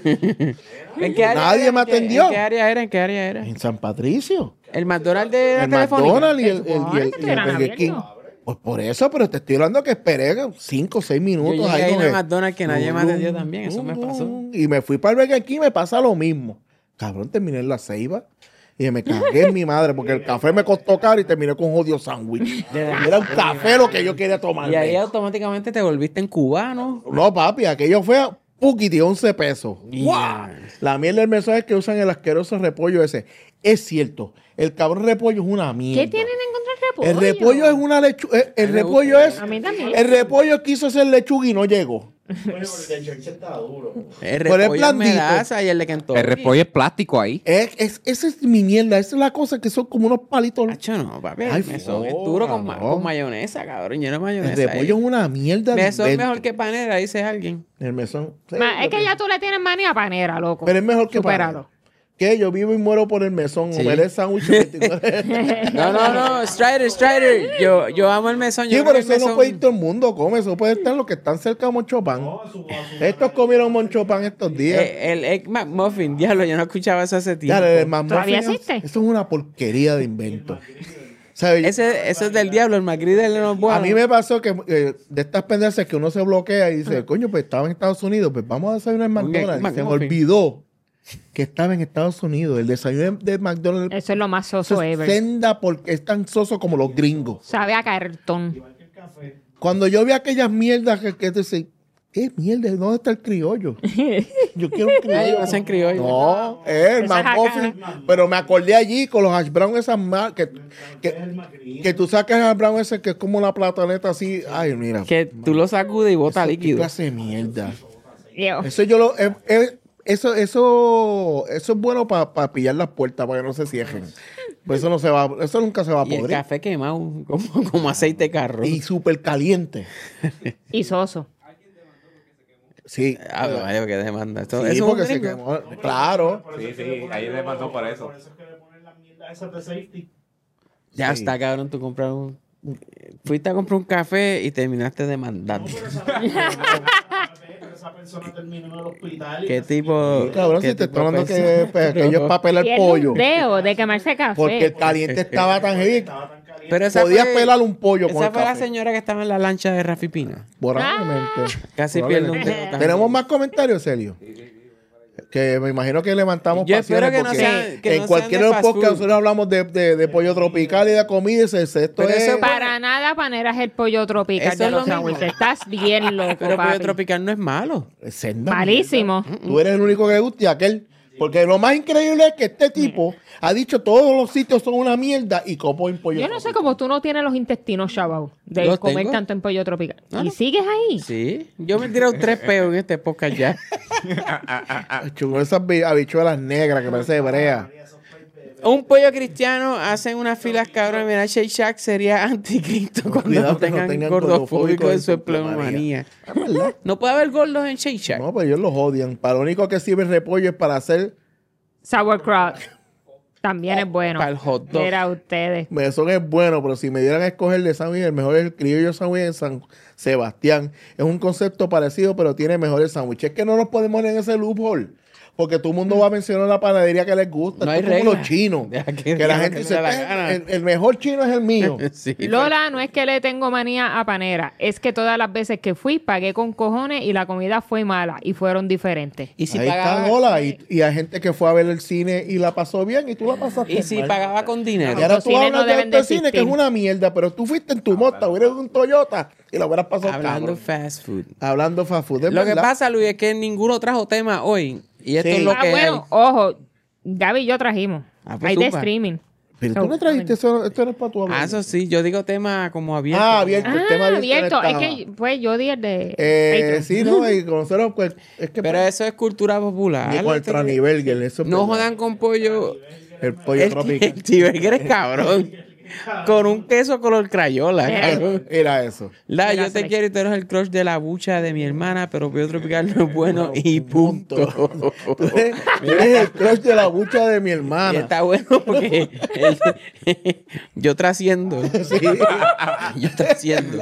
¿En qué área Nadie era? me ¿En qué- atendió. ¿En qué área era? ¿En qué área era? En San Patricio. El McDonald's de la El telefónica. McDonald's y el, el, y el- Bueno, y el estuvieran Burger King. abiertos. Pues por eso, pero te estoy hablando que esperé cinco o seis Yo minutos llegué ahí. ahí en donde- el McDonald's que nadie me Dum, atendió también. Eso dum, me dum, pasó. Y me fui para el Burger King y me pasa lo mismo. Cabrón, terminé en la Ceiba y me cagué en mi madre porque el café me costó caro y terminé con un jodido sándwich. Era un café lo que yo quería tomar. Y ahí automáticamente te volviste en cubano. No, papi, aquello fue a Puquiti, once pesos. Yeah. ¡Guau! La mierda del mesón es que usan el asqueroso repollo ese. Es cierto, el cabrón repollo es una mierda. ¿Qué tienen en contra del repollo? El repollo es una lechuga. El, el me repollo gusta. es. A mí también. El repollo quiso ser lechuga y no llegó. Bueno, porque el church está duro. El Pero es repollo es blandito. melaza y el de Kentucky. El repollo es plástico ahí. Es, es, esa es mi mierda. Esa es la cosa que son como unos palitos. Hacho, no, papi. Ay, El mesón es foda, duro con, ma- no. con mayonesa, cabrón. Lleno de El mayonesa. repollo ahí. es una mierda. de Mesón es invento. mejor que panera, dice alguien. El mesón. Sí, Ma, es lo que ya tú le tienes manía a panera, loco. Pero es mejor que Supéralo. panera. ¿Qué? Yo vivo y muero por el mesón. Sí. O me sándwich. No, no, no. Strider, Strider. Yo, yo amo el mesón. Yo Sí, creo pero que el eso no mesón- puede ir todo el mundo come. Eso puede estar los que están cerca de Monchopan. No, a su, a su Estos comieron Monchopan estos días. Eh, el Egg McMuffin, diablo, yo no escuchaba eso hace tiempo. Ya, el McMuffin ¿Todavía es- existe? Eso es una porquería de invento. ¿Sabes? Ese, ese es del diablo, el McGriddle no es bueno. A mí me pasó que eh, de estas pendencias que uno se bloquea y dice, coño, pues estaba en Estados Unidos, pues vamos a desayunar en Un McDonald's. Mac- Se me McMuffin. olvidó que estaba en Estados Unidos. El desayuno de, de McDonald's Eso es lo más eso soso es ever. senda porque es tan soso como los gringos. Sabe a cartón. igual que el café. Cuando yo vi aquellas mierdas que, que te dicen, ¿qué mierda? ¿Dónde está el criollo? Yo quiero un Ahí criollo. no hacen criollo. No, es el Esa es acá. McMuffin. Pero me acordé allí con los hash brown esas más que, Es que, el McGriddle. que tú sacas el hash brown ese que es como una plataneta así. Ay, mira. Que tú lo sacudes y bota Eso, ¿qué líquido. clase de mierda? Yo. Eso yo lo... eh, eh, eso, eso, eso es bueno para pillar las puertas, para que no se cierren. Pues eso no se va, eso nunca se va a Y el podrir. café quemado, como, como aceite de carro. Y súper caliente. Y soso. Sí. Ah, vaya, que demanda. Esto, Sí, eso es un porque se gringo. quemó. Claro. Por eso Sí, es que sí, le ponen ahí le los- mandó por eso. Por eso es que le ponen las mierdas esas de safety. Ya Sí. está, cabrón, tú compras un... Fuiste a comprar un café y terminaste demandando. No, pero esa, pero esa persona terminó en el hospital. y ¿Qué así- tipo...? Sí, cabrón, qué si te tipo estoy de hablando que, persona? pues, que ellos papelan el Tiene pollo. un dedo de quemarse café. Porque el caliente estaba tan heavy. Estaba tan caliente. Pero esa Podías fue- pelar un pollo con Esa el fue la café. señora que estaba en la lancha de Rafi Pina. Probablemente. Casi pierde un Probablemente. dedo también. ¿Tenemos más comentarios, Celio? Que me imagino que levantamos Yo espero pasiones que no porque sean- que en no cualquier sean de de los fast podcasts food. nosotros hablamos de, de, de pollo tropical y de comida y ese esto Pero es... eso- Para nada Panera es el pollo tropical Eso de es los lo mismo. sándwiches. Estás bien loco, Pero pollo papi. tropical no es malo. Senda Malísimo. mierda. Tú eres el único que le gusta y aquel... Porque lo más increíble es que este tipo ha dicho todos los sitios son una mierda y copo en pollo Yo no sé tropical. cómo tú no tienes los intestinos chavados de Los comer tengo. tanto en pollo tropical. No, ¿Y no. sigues ahí? Sí. Yo me he tirado tres peos en este podcast ya. Chungo esas bi- habichuelas negras que parece hebrea. Un pollo cristiano hacen unas filas cabrón. Mira, Shake Shack sería anticristo cuando Cuidado no que no tengan tengan gordofóbicos gordofóbicos en en su su empleomanía. No puede haber gordos en Shake Shack. No, pues ellos los odian. Para lo único que sirve el repollo es para hacer... Sauerkraut. También es bueno. Para el hot dog. Mira ustedes. Eso es bueno, pero si me dieran a escoger de sándwich, el mejor es el criollo sándwich en San Sebastián. Es un concepto parecido, pero tiene mejores sándwiches. Es que no nos podemos ir en ese loophole. Porque todo el mundo va a mencionar la panadería que les gusta. No Esto hay es como regla. los chinos. Deja que Que, diga la lo gente que dice, le da la "Eh, gana". el, el mejor chino es el mío. Sí. Lola, no es que le tengo manía a Panera, es que todas las veces que fui pagué con cojones y la comida fue mala y fueron diferentes. Y si Ahí pagaba, está Lola. Y, y hay gente que fue a ver el cine y la pasó bien y tú la pasaste y si mal. pagaba con Y dinero. ahora Los tú cines hablas no de deben este de cine que es existir. una mierda, pero tú fuiste en tu mota, hubieras un Toyota y la hubieras pasado Hablando cabrón. fast food. Hablando fast food. es Lo que verdad. pasa, Luis, es que ninguno trajo tema hoy. Y esto Sí. es lo Ah, que bueno, ojo, Gaby y yo trajimos. Ah, pues Hay de zumba. streaming. Pero tú no trajiste eso, esto no es para tu hay. hablar. Ah, eso sí, yo digo tema como abierto. Ah, abierto. El tema Ah, abierto abierto. Es estaba. que, pues, yo di el de Eh, Patreon. sí, no, y conocerlo, pues, es que Pero eso es cultura popular. ni con el Esto- Traniburger, eso es No verdad. jodan con pollo. El pollo El, tropical. el T-Burger es cabrón. Con un queso color crayola. Mira. cabrón. Era eso. La, Mira, yo te Flex. quiero y tú eres el crush de la bucha de mi hermana, pero pollo tropical no es bueno y punto. Tú eres, tú eres el crush de la bucha de mi Y hermana. está bueno porque el- yo trasciendo. Sí. Yo trasciendo.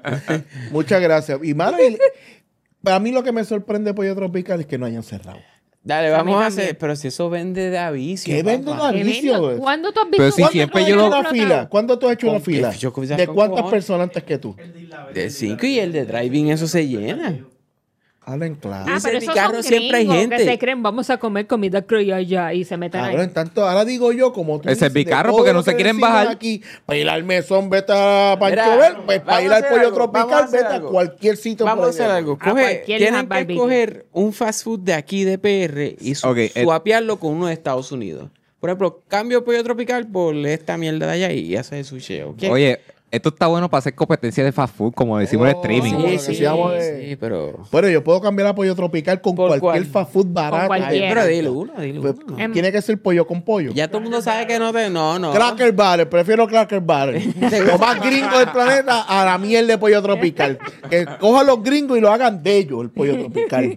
Muchas gracias. Y mano, y- para mí lo que me sorprende de pollo tropical es que no hayan cerrado. Dale, A vamos mí a también. hacer. Pero si eso vende de avicio. ¿Qué vende papá. de Qué avicio, lindo. güey? ¿Cuándo tú has visto Pero si un siempre pollo yo lo- una explotado? fila? ¿Cuándo tú has hecho una ¿Con qué? fila? Yo comienzo ¿De con cuántas cojones. personas antes que tú? De cinco y el de driving, eso se llena. Hablen claro. Ah, Dice, pero en mi esos carro son siempre hay gringos gente. que se creen, vamos a comer comida criolla y se meten Cabrón, ahí. tanto, ahora digo yo, como tú Ese es dices, mi de carro todo porque lo no se que quieren decimos bajar. Aquí, para ir al mesón, vete a Pancho Mira, Ver, pues para vamos ir a al hacer pollo algo, vamos a tropical, hacer vete a algo. cualquier sitio. Vamos por a ahí hacer de- algo. A Coge, cualquier tienen Hot que Barbecue. escoger un fast food de aquí de P R y su- Ok, eh. suapearlo con uno de Estados Unidos. Por ejemplo, cambio pollo tropical por esta mierda de allá y hace el sushi. ¿ok? Oye, esto está bueno para hacer competencia de fast food, como decimos en Oh, streaming. sí, sí, sí, sí, de- sí, pero... Bueno, yo puedo cambiar a pollo tropical con ¿Por cualquier cuál? fast food barato. cualquiera. Ay, pero dile uno, dile Pues, uno. Em- tiene que ser pollo con pollo. Ya todo el mundo sabe que no te... No, no. Cracker Barrel, prefiero Cracker Barrel. Lo más gringo del planeta a la miel de pollo tropical. Que cojan los gringos y lo hagan de ellos, el pollo tropical.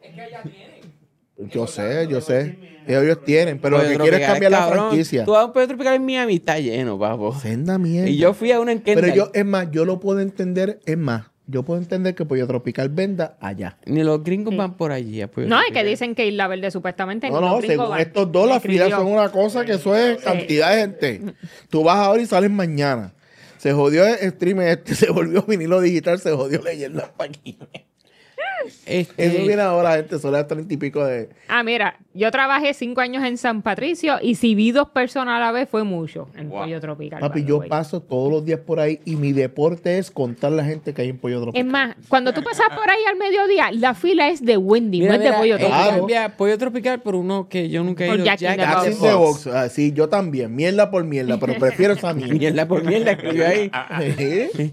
Yo sé, yo sé. Ellos tienen, pero lo Pollo que quieren es tropical, cambiar la cabrón. franquicia. Tú vas a un pollo tropical en Miami, está lleno, papo. Senda mierda. Y yo fui a una en Kendall. Pero yo, es más, yo lo puedo entender, es más, yo puedo entender que pollo tropical venda allá. Ni los gringos van por allí. a pollo No, es que tropical. dicen que Isla Verde supuestamente No, ni no, los gringos según van. estos dos, las filas Escribió. son una cosa que eso es cantidad de gente. Tú vas ahora y sales mañana. Se jodió el stream este, se volvió vinilo digital, se jodió leyendas pa' aquí. Este, Eso viene ahora, gente, son las treinta y pico de... Ah, mira, yo trabajé cinco años en San Patricio y si vi dos personas a la vez fue mucho en Pollo Tropical. Papi, by the yo way. paso todos los días por ahí y mi deporte es contar la gente que hay en Pollo Es Tropical. más, cuando tú pasas por ahí al mediodía, la fila es de Wendy, mira, no es de mira, Pollo eh, Tropical. Claro. cambia pollo tropical por uno que yo nunca he Por ido. Jack in the Jack Box. in Así the de Box. box. Ah, sí, yo también. Mierda por mierda, pero prefiero esa mierda. Mierda por mierda escribió ahí. ¿Sí?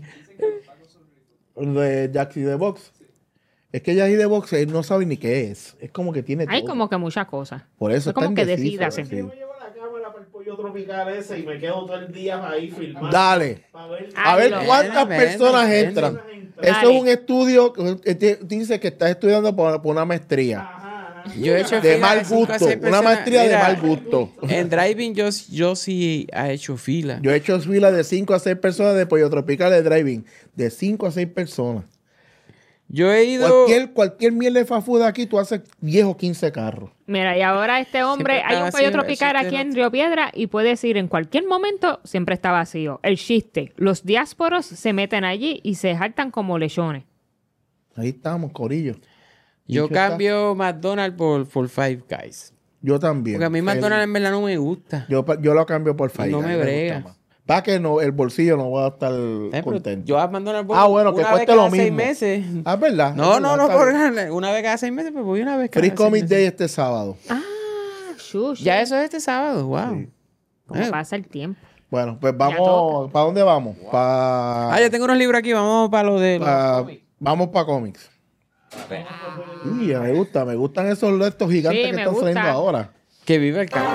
De Jackie de Box. Es que Jackie de Box él no sabe ni qué es. Es como que tiene Hay todo. como que muchas cosas. Por eso Es como está que indeciso, decídase. sí. Yo me llevo la cámara para el pollo tropical ese y me quedo todo el día ahí filmando. Dale. Para ver. A Ay, ver lo- cuántas Ven, personas ven, entran. ven. Eso Dale. es un estudio que te- dice que estás estudiando por, por una maestría. Ajá, ajá. Yo he hecho De fila mal cinco a gusto. seis Una personas. maestría de Mira, mal gusto. En driving yo, yo sí he hecho fila. Yo he hecho fila de cinco a seis personas de Pollo Tropical de Driving. De cinco a seis personas. Yo he ido... Cualquier, cualquier miel de fast food aquí, tú haces diez o quince carros. Mira, y ahora este hombre, Siempre hay está un pollo vacío, tropical eso aquí usted en no- Río Piedra y puedes ir en cualquier momento, siempre está vacío. El chiste, los diásporos se meten allí y se jaltan como lechones. Ahí estamos, corillo. Yo Dicho está. cambio McDonald's por, por Five Guys. Yo también. Porque a mí El- McDonald's en verdad no me gusta. Yo, pa- yo lo cambio por Five No Guys, me gusta brega. más. Para que no, el bolsillo no va a estar Eh, pero contento. yo a McDonald's voy Ah, bueno, que una cueste vez cada lo seis mismo. meses. Ah, ¿es verdad? No, Es no, verdad, no, está por bien. una vez cada seis meses, pues voy una vez cada Free seis Comic meses. Day este sábado. Ah, shush. Ya eso es este sábado, wow. Sí. ¿Cómo Eh. pasa el tiempo? Bueno, pues toca. vamos. ¿Para dónde vamos? Para. Ah, yo tengo unos libros aquí, vamos para lo de los cómics. Vamos para cómics. Uy, me gusta, me gustan esos estos gigantes Sí, que me están gusta. saliendo ahora. Que vive el carro.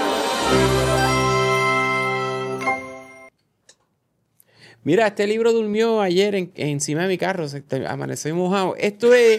Mira, este libro durmió ayer en- encima de mi carro, se te- amaneció mojado. Esto es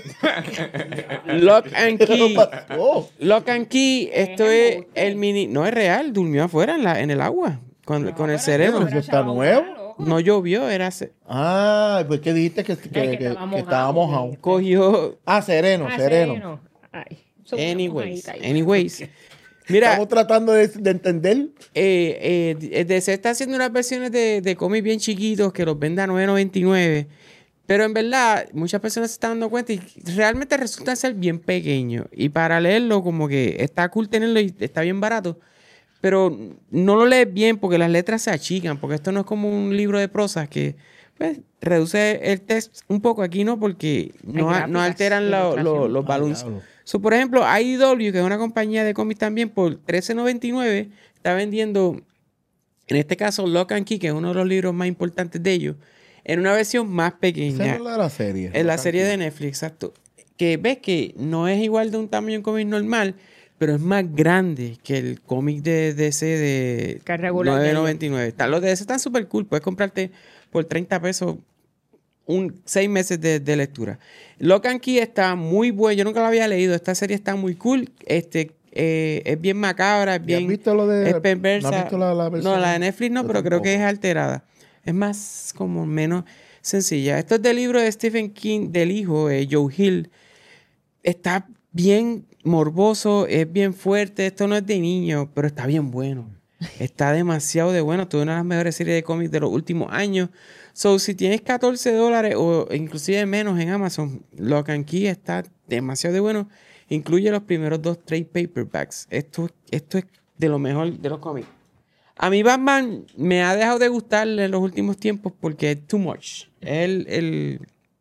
Lock and Key. Oh, Lock and Key, esto Es es embuste. el mini... No es real, durmió afuera en, la, en el agua, con, con el sereno. pero eso está nuevo. No llovió, era... se- Ah, pues que dijiste que, que, que que- estaba que estaba mojado. mojado. Cogió... Ah, sereno, Ah, sereno. Ay, eso fue una Anyways, mojadita ahí. anyways. Mira, Estamos tratando de, de entender. eh, eh, D C está haciendo unas versiones de, de cómics bien chiquitos que los vende a nueve noventa y nueve. Pero en verdad, muchas personas se están dando cuenta y realmente resulta ser bien pequeño. Y para leerlo, como que está cool tenerlo y está bien barato. Pero no lo lees bien porque las letras se achican. Porque esto no es como un libro de prosas que pues, reduce el text un poco. Aquí no, porque no, gráficas, no alteran lo- lo- ilustración. los Ah, balloons. diablo. So, por ejemplo, I D W, que es una compañía de cómics también, por trece noventa y nueve, está vendiendo, en este caso, Lock and Key, que es uno de los libros más importantes de ellos, en una versión más Esa pequeña. es la de la serie. En la serie de Netflix, exacto. Que ves que no es igual de un tamaño un cómic normal, pero es más grande que el cómic de D C de Que es regular de nueve ellos. noventa y nueve. Está- Los de D C están súper cool. Puedes comprarte por treinta pesos un seis meses de, de lectura. Lock and Key está muy bueno. Yo nunca lo había leído. Esta serie está muy cool. Este, eh, es bien macabra, es ¿Y has bien... visto lo de- es perversa. ¿no has visto la- la versión? No, la de Netflix no, Yo pero creo que es tampoco. alterada. Es más como menos sencilla. Esto es del libro de Stephen King, del hijo, eh, Joe Hill. Está bien morboso, es bien fuerte. Esto no es de niño, pero está bien bueno. Está demasiado de bueno. Tuve una de las mejores series de cómics de los últimos años. So, si tienes catorce dólares o inclusive menos en Amazon, Lock and Key está demasiado de bueno. Incluye los primeros dos trade paperbacks. Esto, esto es de lo mejor de los cómics. A mí Batman me ha dejado de gustar en los últimos tiempos porque es too much. Es el, el,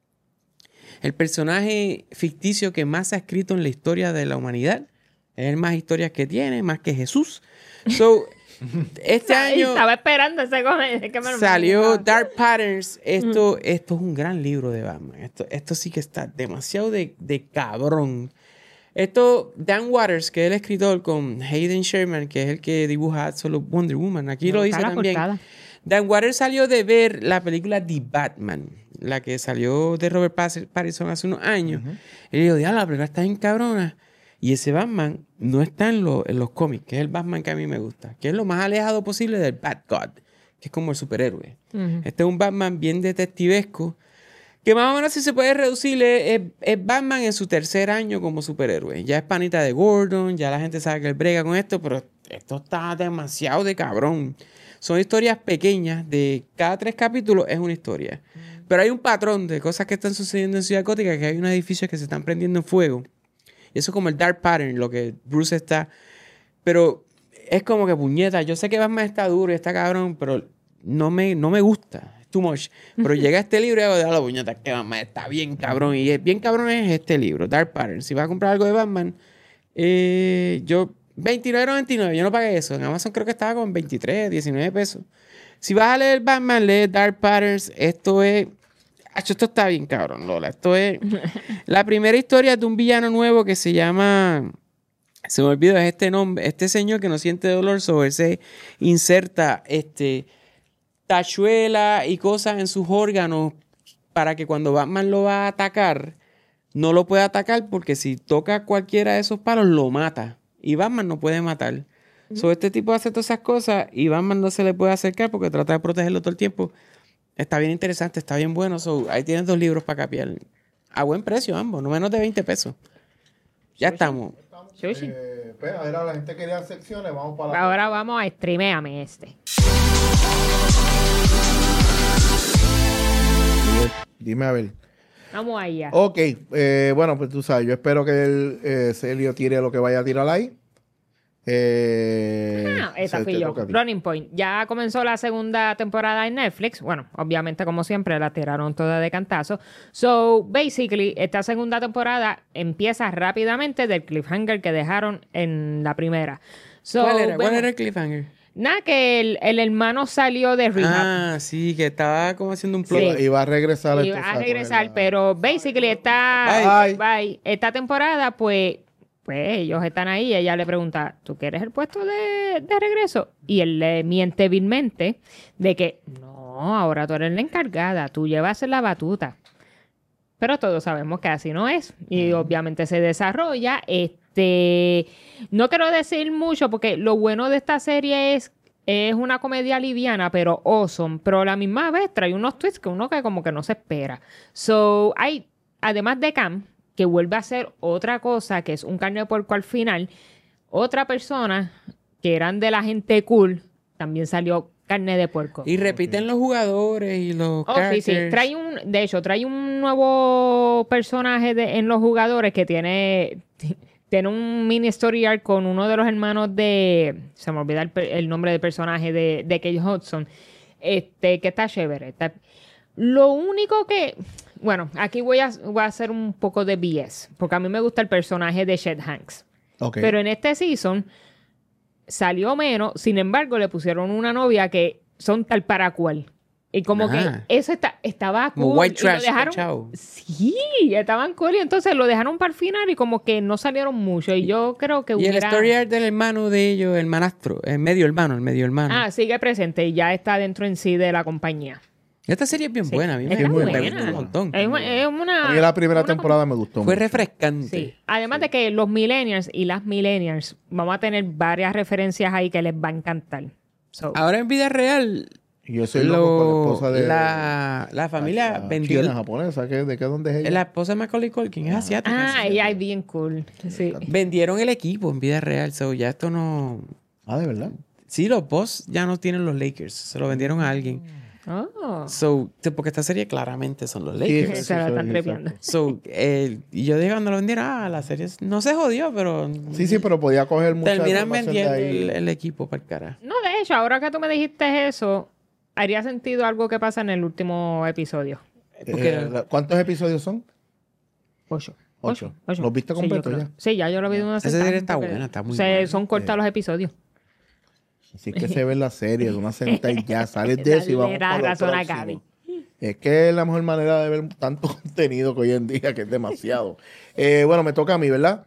el personaje ficticio que más se ha escrito en la historia de la humanidad. Es el más historias que tiene, más que Jesús. So, este Ay, año estaba esperando ese cómic. que me lo salió mandaba. Dark Patterns. Esto, esto es un gran libro de Batman. Esto, esto sí que está demasiado de, de cabrón. Esto, Dan Waters, que es el escritor, con Hayden Sherman, que es el que dibuja solo Wonder Woman. Aquí Me lo gusta dice la también. portada. Dan Waters salió de ver la película The Batman, la que salió de Robert Pas- Pattinson hace unos años. Y le dijo, diablo, la película está bien cabrona. Y ese Batman no está en, lo- en los cómics, que es el Batman que a mí me gusta, que es lo más alejado posible del Batgod, que es como el superhéroe. Ujú. Este es un Batman bien detectivesco, que más o menos si se puede reducir, es, es- es Batman en su tercer año como superhéroe. Ya es panita de Gordon, ya la gente sabe que él brega con esto, pero esto está demasiado de cabrón. Son historias pequeñas, de cada tres capítulos es una historia. Pero hay un patrón de cosas que están sucediendo en Ciudad Gótica, que hay unos edificios que se están prendiendo en fuego. Y eso es como el Dark Pattern, lo que Bruce está... Pero es como que puñeta, yo sé que Batman está duro y está cabrón, pero no me, no me gusta. Too much. Pero llega este libro y hago de la puñeta, que Batman está bien cabrón. Y es bien cabrón es este libro, Dark Pattern. Si vas a comprar algo de Batman, eh, yo, veintinueve noventa y nueve, yo no pagué eso. En Amazon creo que estaba con veintitrés, diecinueve pesos. Si vas a leer Batman, lee Dark Patterns. Esto es... Acho, esto está bien cabrón, Lola. Esto es... La primera historia de un villano nuevo que se llama... Se me olvidó, es este nombre. Este señor que no siente dolor, sobre se inserta este, tachuela y cosas en sus órganos para que cuando Batman lo va a atacar, no lo pueda atacar porque si toca cualquiera de esos palos, lo mata. Y Batman no puede matar. So, este tipo hace todas esas cosas y Batman no se le puede acercar porque trata de protegerlo todo el tiempo. Está bien interesante, está bien bueno. So, ahí tienes dos libros para capiar. A buen precio ambos, no menos de veinte pesos. Ya estamos. Sushi. Eh, pues, a ver, a la gente quería secciones, vamos para la... Ahora vamos a streameame este. Dime a ver. Vamos allá. Ok, eh, bueno, pues tú sabes, yo espero que el eh, Celio tire lo que vaya a tirar ahí. Eh, Ah, esta se fui te yo. toca a ti. Running Point. Ya comenzó la segunda temporada en Netflix. Bueno, obviamente, como siempre, la tiraron toda de cantazo. So, basically, esta segunda temporada empieza rápidamente del cliffhanger que dejaron en la primera. So, ¿Cuál era? ¿Cuál vemos- era el cliffhanger? Nada, que el, el hermano salió de rehab. Ah, sí, que estaba como haciendo un Sí. plot. Y va a regresar. Y entonces va a regresar, coger la- pero basically está... Bye. Bye. Esta temporada, pues, pues ellos están ahí y ella le pregunta, ¿tú quieres el puesto de, de regreso? Y él le miente vilmente de que, no, ahora tú eres la encargada, tú llevas la batuta. Pero todos sabemos que así no es. Y obviamente se desarrolla. Este, no quiero decir mucho porque lo bueno de esta serie es es una comedia liviana, pero awesome. Pero a la misma vez trae unos twists que uno que como que no se espera. So, hay, además de Cam, que vuelve a hacer otra cosa, que es un carne de puerco al final, otra persona que eran de la gente cool, también salió carne de puerco. Y repiten los jugadores y los Oh, sí, sí. characters. Trae un, de hecho, trae un nuevo personaje de- en los jugadores que tiene, tiene un mini story arc con uno de los hermanos de, se me olvida el, pe- el nombre del personaje de, de Kate Hudson, este, que está chévere. Está- lo único que, bueno, aquí voy a, voy a hacer un poco de B S, porque a mí me gusta el personaje de Chet Hanks. Ok. Pero en este season salió menos, sin embargo, le pusieron una novia que son tal para cual. Y como Ajá. que eso está, estaba Como cool. white y lo trash, dejaron, chao. sí, estaban cool. Y entonces lo dejaron para el final y como que no salieron mucho. Y yo creo que Y el hubiera... story arc del hermano de ellos, el manastro, el medio hermano, el medio hermano. Ah, sigue presente y ya está dentro en sí de la compañía. Esta serie es bien Sí, buena, a mí me, está muy me buena. gustó un montón. Es, una- es una... A mí la primera una temporada me gustó Fue mucho. refrescante. Sí. Además de que los millennials y las millennials vamos a tener varias referencias ahí que les va a encantar. So, Ahora en vida real, Y yo soy loco con la lo- esposa de... la, la familia la vendió... china, japonesa, ¿qué- ¿de qué dónde es ella? La esposa de Macaulay Culkin es asiática. ah, sí. ella es bien cool. Sí. Vendieron el equipo en vida real, so ya esto no... Ah, ¿de verdad? Sí, los boss ya no tienen los Lakers, se lo vendieron a alguien. Oh. So, te- porque esta serie claramente son los Sí, Lakers. sí, Se la sí, están sí, trepeando. exacto. So, eh, y yo dije cuando lo vendieron, ah, la serie no se jodió, pero Sí, sí, pero podía coger mucha terminan información de vendiendo ahí. el, el equipo para el cara. No, de hecho, ahora que tú me dijiste eso, haría sentido algo que pasa en el último episodio. Porque- Eh, la- ¿Cuántos episodios son? Ocho. Ocho. Ocho. ¿Los viste Sí, completos yo creo. ya? Sí, ya yo lo vi de una Esa sentada, serie está porque buena, está muy se- buena. Son cortos los episodios. Así es que se ve la serie de una sentada y ya sales de eso y vamos Le da con lo razón a próximo. Gaby. Es que es la mejor manera de ver tanto contenido que hoy en día, que es demasiado. Eh, bueno, me toca a mí, ¿verdad?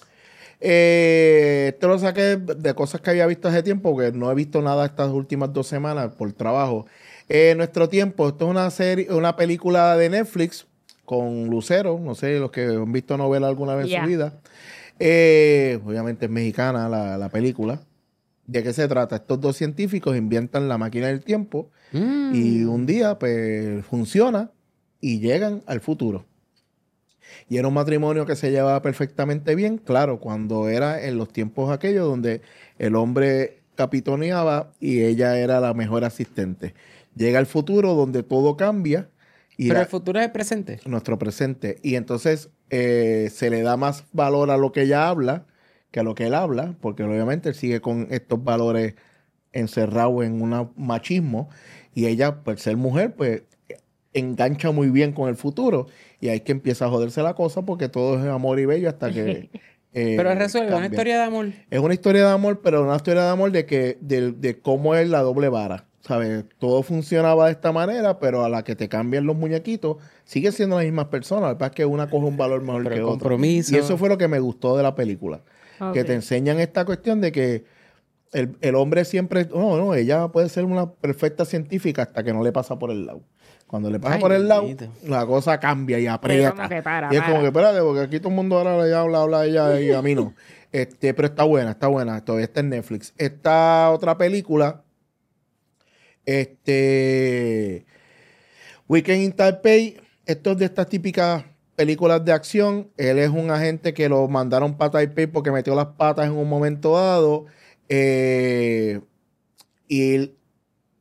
Eh, esto lo saqué de cosas que había visto hace tiempo, porque no he visto nada estas últimas dos semanas por trabajo. Eh, Nuestro Tiempo, esto es una serie, una película de Netflix con Lucero, no sé, los que han visto novela alguna vez en Yeah. su vida. Eh, obviamente es mexicana la, la película. ¿De qué se trata? Estos dos científicos inventan la máquina del tiempo Mm. y un día pues funciona y llegan al futuro. Y era un matrimonio que se llevaba perfectamente bien, claro, cuando era en los tiempos aquellos donde el hombre capitoneaba y ella era la mejor asistente. Llega al futuro donde todo cambia y Pero la- el futuro es el presente. nuestro presente. Y entonces eh, se le da más valor a lo que ella habla que a lo que él habla, porque obviamente él sigue con estos valores encerrados en un machismo y ella, por ser mujer, pues engancha muy bien con el futuro y ahí que empieza a joderse la cosa porque todo es amor y bello hasta que... eh, Pero resuelve una cambia. historia de amor. Es una historia de amor, pero una historia de amor de que de, de cómo es la doble vara. ¿Sabes? Todo funcionaba de esta manera, pero a la que te cambian los muñequitos, sigue siendo las mismas personas. Lo que pasa es que una coge un valor mejor Pero que el otro. compromiso. Y eso fue lo que me gustó de la película. Que Ok. te enseñan esta cuestión de que el, el hombre siempre... No, no, ella puede ser una perfecta científica hasta que no le pasa por el lado. Cuando le pasa Ay, por el lado, bendito. la cosa cambia y como aprieta. que para, y es para. como que, espérate, porque aquí todo el mundo ahora ya habla, habla ella y a mí no. Este, pero está buena, está buena. Todavía está en Netflix. Esta otra película, este, Weekend in Taipei, esto es de estas típicas películas de acción. Él es un agente que lo mandaron para Taipei porque metió las patas en un momento dado. Eh, y él-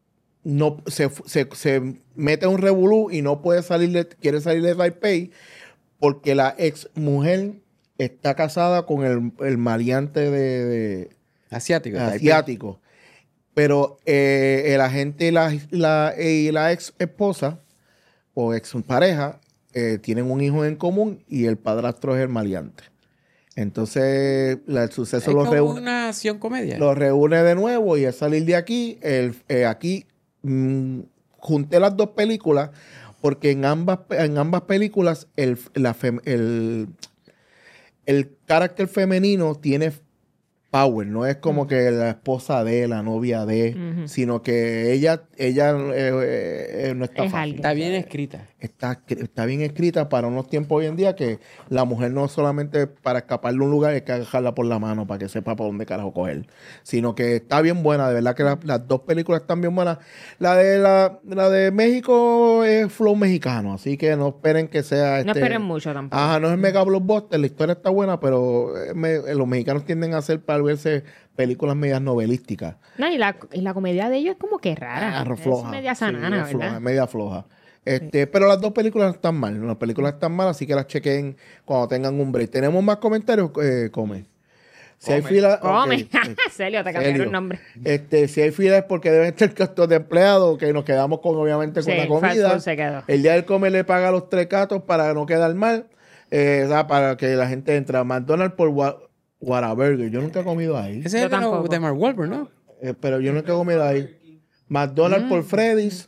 no se, se, se mete un revolú y no puede salir de, quiere salir de Taipei porque la ex mujer está casada con el, el maleante de, de Asiático. asiático. Pero eh, el agente y la, la, y la ex esposa o ex pareja eh, tienen un hijo en común y el padrastro es el maleante. Entonces la, el suceso Es los como reúne, una acción comedia. los reúne de nuevo y al salir de aquí, el, eh, aquí mm, junté las dos películas porque en ambas, en ambas películas el, la fem- el, el carácter femenino tiene power, no es como que la esposa de, la novia de, Ujú. sino que ella, ella eh, eh, no está Es fácil. alguien. Está bien escrita. Está, está bien escrita para unos tiempos hoy en día que la mujer no solamente para escapar de un lugar hay que agarrarla por la mano para que sepa por dónde carajo coger, sino que está bien buena, de verdad que la- las dos películas están bien buenas. La de la, la de México es flow mexicano, así que no esperen que sea No este- esperen mucho tampoco. Ajá, no es mega blockbuster, la historia está buena, pero eh, me- los mexicanos tienden a hacer para verse películas medias novelísticas. No, y la, y la comedia de ellos es como que rara. Ah, es floja. media Sí, sanana, es floja, ¿verdad? es media floja. Este, pero las dos películas no están mal. Las películas están mal, así que las chequen cuando tengan un break. ¿Tenemos más comentarios? Eh, come. Si hay fila. Come. ok, eh, Celio, te cambiaron Celio. el nombre. Este, si hay fila es porque deben estar gastos de empleados, que nos quedamos con, obviamente, con Sí, la el fast comida. food se quedó. El día del comer le paga los tres gatos para no quedar mal. Eh, o sea, para que la gente entre a McDonald's por Wa- Whataburger. Yo nunca he comido ahí. Yo Ese es de, los- tampoco. de Mark Wahlberg, ¿no? Eh, pero yo nunca he comido ahí. McDonald's Mm. por Freddy's.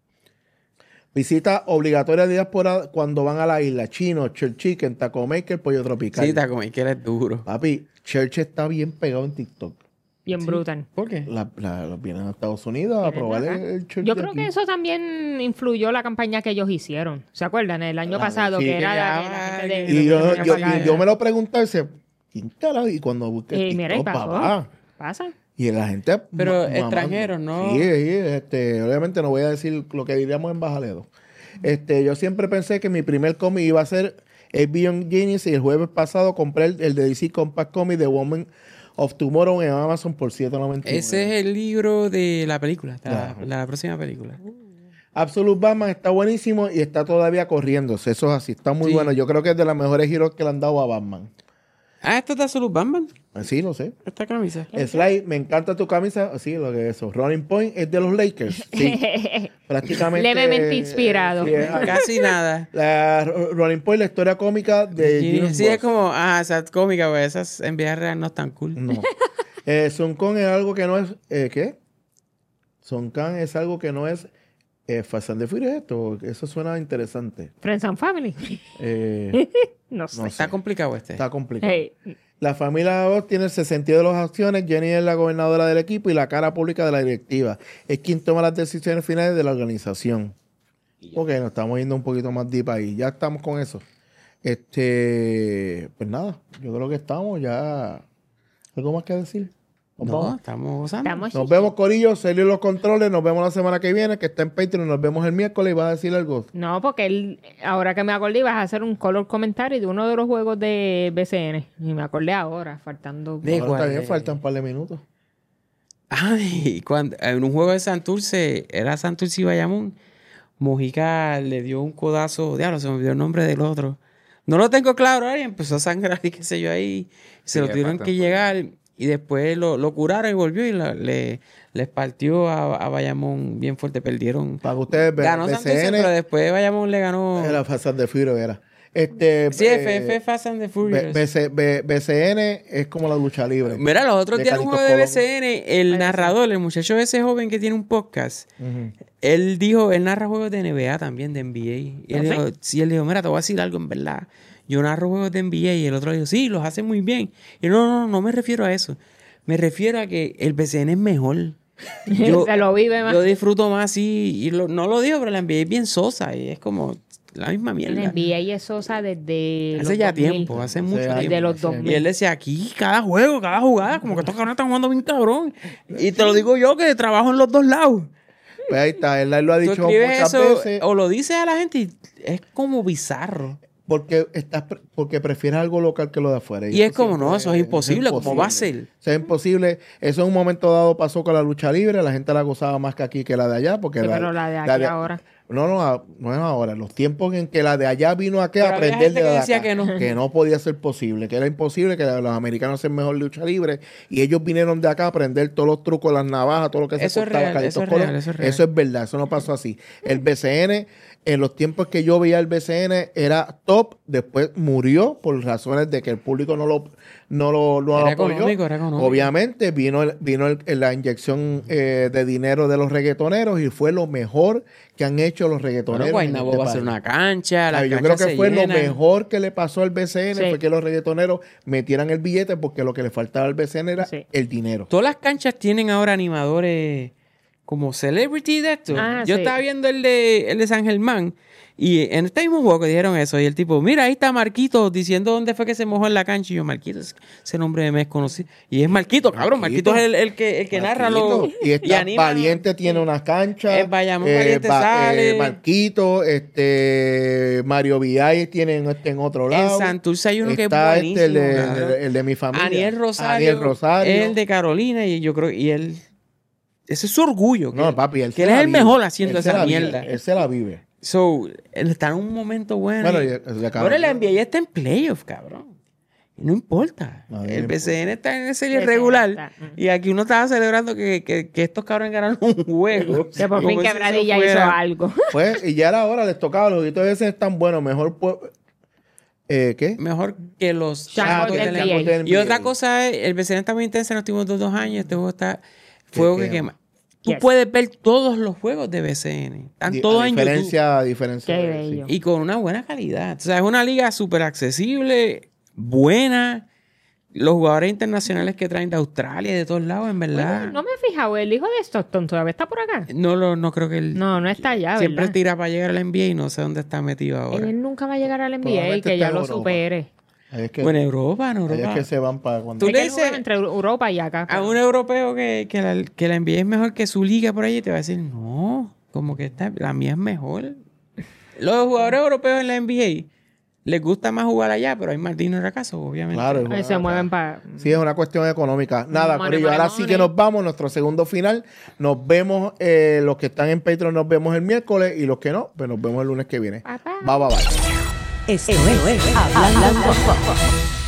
Visita obligatoria de diáspora cuando van a la isla. Chino, Church Chicken, Taco Maker, Pollo Tropical. Sí, Taco Maker es duro. Papi, Church está bien pegado en TikTok. Bien brutal. ¿Por qué? La, la- los vienen a Estados Unidos a Vienen probar acá. el, el Church Yo de creo aquí. que eso también influyó la campaña que ellos hicieron. ¿Se acuerdan? El año Ah, pasado, sí, que que era ya de la va, gente de- que- Y de- yo, de- yo, de- y yo me lo pregunté, dice, ¿quién carajo? Y cuando busqué Y mira, y TikTok, pasó. papá, Pasa. y la gente... Pero ma- mamando. extranjeros, ¿no? Sí, sí, este, obviamente no voy a decir lo que diríamos en Bajaledo. Este, yo siempre pensé que mi primer cómic iba a ser el Beyond Genius y el jueves pasado compré el, el de D C Compact Comic de Woman of Tomorrow en Amazon por siete noventa y nueve. Ese es el libro de la película, la, Claro. la próxima película. Absolute Batman está buenísimo y está todavía corriéndose. Eso es así, está muy Sí. bueno. Yo creo que es de las mejores giros que le han dado a Batman. Ah, ¿esto está solo Batman? Sí, lo sé. Esta camisa. Sly, me encanta tu camisa. Sí, lo que es eso. Running Point es de los Lakers. Sí, prácticamente. Levemente inspirado. Sí, es- Casi nada. la Running Point, la historia cómica de Sí, Genius sí, Boss. es como, ah, esa cómica, güey, esas en vida real no están cool. No. Eh, Sun Kong es algo que no es. Eh, ¿Qué? Sun Kong es algo que no es. Eh, Fast and the Furious, esto. Eso suena interesante. Friends and Family. Eh, No sé. no Está sé. complicado este. Está complicado. Hey, La familia Voss tiene el sentido de las acciones. Jenny es la gobernadora del equipo y la cara pública de la directiva. Es quien toma las decisiones finales de la organización. Ok, nos estamos yendo un poquito más deep ahí. Ya estamos con eso. Este, pues nada, yo creo que estamos ya. ¿Algo más que decir? Nos No, vamos. estamos gozando. estamos Nos vemos, Corillo. Celio los controles. Nos vemos la semana que viene, que está en Patreon. Nos vemos el miércoles y vas a decir algo. No, porque él, ahora que me acordé, vas a hacer un color comentario de uno de los juegos de B C N. Y me acordé ahora, faltando. De- Ahora igual, está bien, eh. faltan un par de minutos. Ay, cuando, en un juego de Santurce, era Santurce y Bayamón, Mojica le dio un codazo, diablo, se me olvidó el nombre del otro. No lo tengo claro ahora y empezó a sangrar y qué sé yo ahí. Se Sí, lo es tuvieron bastante que llegar y después lo, lo curaron y volvió y la- le, les partió a, a Bayamón bien fuerte. Perdieron. Para que ustedes vean, Ganó Santurce, pero después Bayamón le ganó. Era Fast de Furious, era. Este, Sí, F F eh, Fast and the B- Furious. BC B- B C N es como la lucha libre. Mira, los otros de días en un Carlitos juego de Colón. B C N, el narrador, el muchacho ese joven que tiene un podcast, Ujú. él dijo, él narra juegos de N B A también, de N B A. Y él ¿Ah, dijo, sí, él dijo, mira, te voy a decir algo en verdad. Yo narro juegos de N B A y el otro dijo, sí, los hace muy bien. Y yo, no, no, no me refiero a eso. Me refiero a que el B C N es mejor. Yo, Se lo vive más. yo disfruto más así. Y lo- no lo digo, pero la N B A es bien sosa y es como la misma En mierda. N B A es sosa desde. Hace los ya dos mil. tiempo, hace mucho Hace tiempo. De los Sí. dos Y mil. él decía, aquí cada juego, cada jugada, como que estos cabrones están jugando bien cabrón. Y te lo digo yo que trabajo en los dos lados. Pues ahí está, él lo ha Tú dicho escribes muchas eso veces. o lo dices a la gente y es como bizarro. Porque estás pre- porque prefieres algo local que lo de afuera. Y es como, siempre no, eso es imposible, ¿cómo va a ser? Eso es imposible. Eso en un momento dado pasó con la lucha libre. La gente la gozaba más que aquí que la de allá. Porque Sí, pero la de aquí ahora. No, no, a- no es ahora. Los tiempos en que la de allá vino aquí Pero a había aprender gente de que la de decía acá, que no. que no podía ser posible, que era imposible, que los americanos hacen mejor lucha libre. Y ellos vinieron de acá a aprender todos los trucos, las navajas, todo lo que se Eso es cortaba, real, Carlitos eso es Colón. real, eso es real. Eso es verdad, eso no pasó así. El B C N, en los tiempos que yo veía el B C N, era top. Después murió por razones de que el público no lo, no lo, no lo Era apoyó. económico, era económico. Obviamente vino, el- vino el- la inyección eh, de dinero de los reggaetoneros y fue lo mejor que han hecho los reggaetoneros. Bueno, en Guaynabo este va a ser país. una cancha, las Ay, yo creo canchas que se fue llenan. lo mejor que le pasó al B C N, Sí. fue que los reggaetoneros metieran el billete porque lo que le faltaba al B C N era Sí. el dinero. Todas las canchas tienen ahora animadores como celebrity de esto. Ah, Yo sí. estaba viendo el de, el de San Germán y en este mismo juego que dijeron eso y el tipo, mira, ahí está Marquito diciendo dónde fue que se mojó en la cancha. Y yo, Marquito, ese- ese nombre me es conocido. Y es Marquito, cabrón. Marquito, Marquito. es el, el que, el que narra lo Y está anima. Valiente tiene una cancha. Eh, Bayamón Valiente sale. Marquito, este Mario Villay tiene en, este, en otro En lado. Santurce hay uno que es Está este, el, de, buenísimo, cabrón. el de mi familia. Aniel Rosario, Aniel Rosario. es el de Carolina y yo creo, y él, ese es su orgullo. No, que, papi, él que se él la es el vive. mejor haciendo Él se esa la vive, mierda. Él se la vive. So, él está en un momento bueno. Bueno, y- y- o sea, ahora el cabrón. N B A está en playoff, cabrón. Y no importa. No, no el importa. B C N está en ese serie B C N regular. está, ujú. Y aquí uno estaba celebrando que, que, que estos cabrones ganaron un juego. Que por Como fin si eso Quebradilla hizo fuera- algo. Pues, y ya era hora, les tocaba. Los juguitos ese están buenos. Mejor, pues, eh, ¿qué? Mejor que los Champions Champions del de la N B A. N B A. N B A. Y otra cosa es, el B C N está muy intenso en los últimos dos, dos años. Este juego está fuego que quema. quema. Tú Yes. puedes ver todos los juegos de B C N. Están Di- todos a en YouTube. diferencia, a diferencia. Qué de- bello. Y con una buena calidad. O sea, es una liga súper accesible, buena. Los jugadores internacionales que traen de Australia y de todos lados, en verdad. Bueno, no me he fijado, el hijo de Stockton todavía está por acá. No, lo, no creo que él... No, no está allá, siempre ¿verdad? tira para llegar al N B A y no sé dónde está metido ahora. Él nunca va a llegar al N B A y Probablemente que está ya en lo Europa. supere. Ahí es que, Bueno, en Europa, en ahí Europa. es que se van para cuando. Tú Es le que él juega dices entre Europa y acá. a un europeo que, que, la, que la N B A es mejor que su liga por ahí y te va a decir, no, como que esta, la mía es mejor. Los jugadores europeos en la N B A les gusta más jugar allá, pero hay más dinero acaso, obviamente. Claro, Ahí se mueven para... Sí, es una cuestión económica. Nada, Money, Corillo, money, ahora sí money. que nos vamos, nuestro segundo final. Nos vemos, eh, los que están en Patreon nos vemos el miércoles y los que no, pues nos vemos el lunes que viene. Papá. Bye, bye, bye. Esto es Hablando Pop.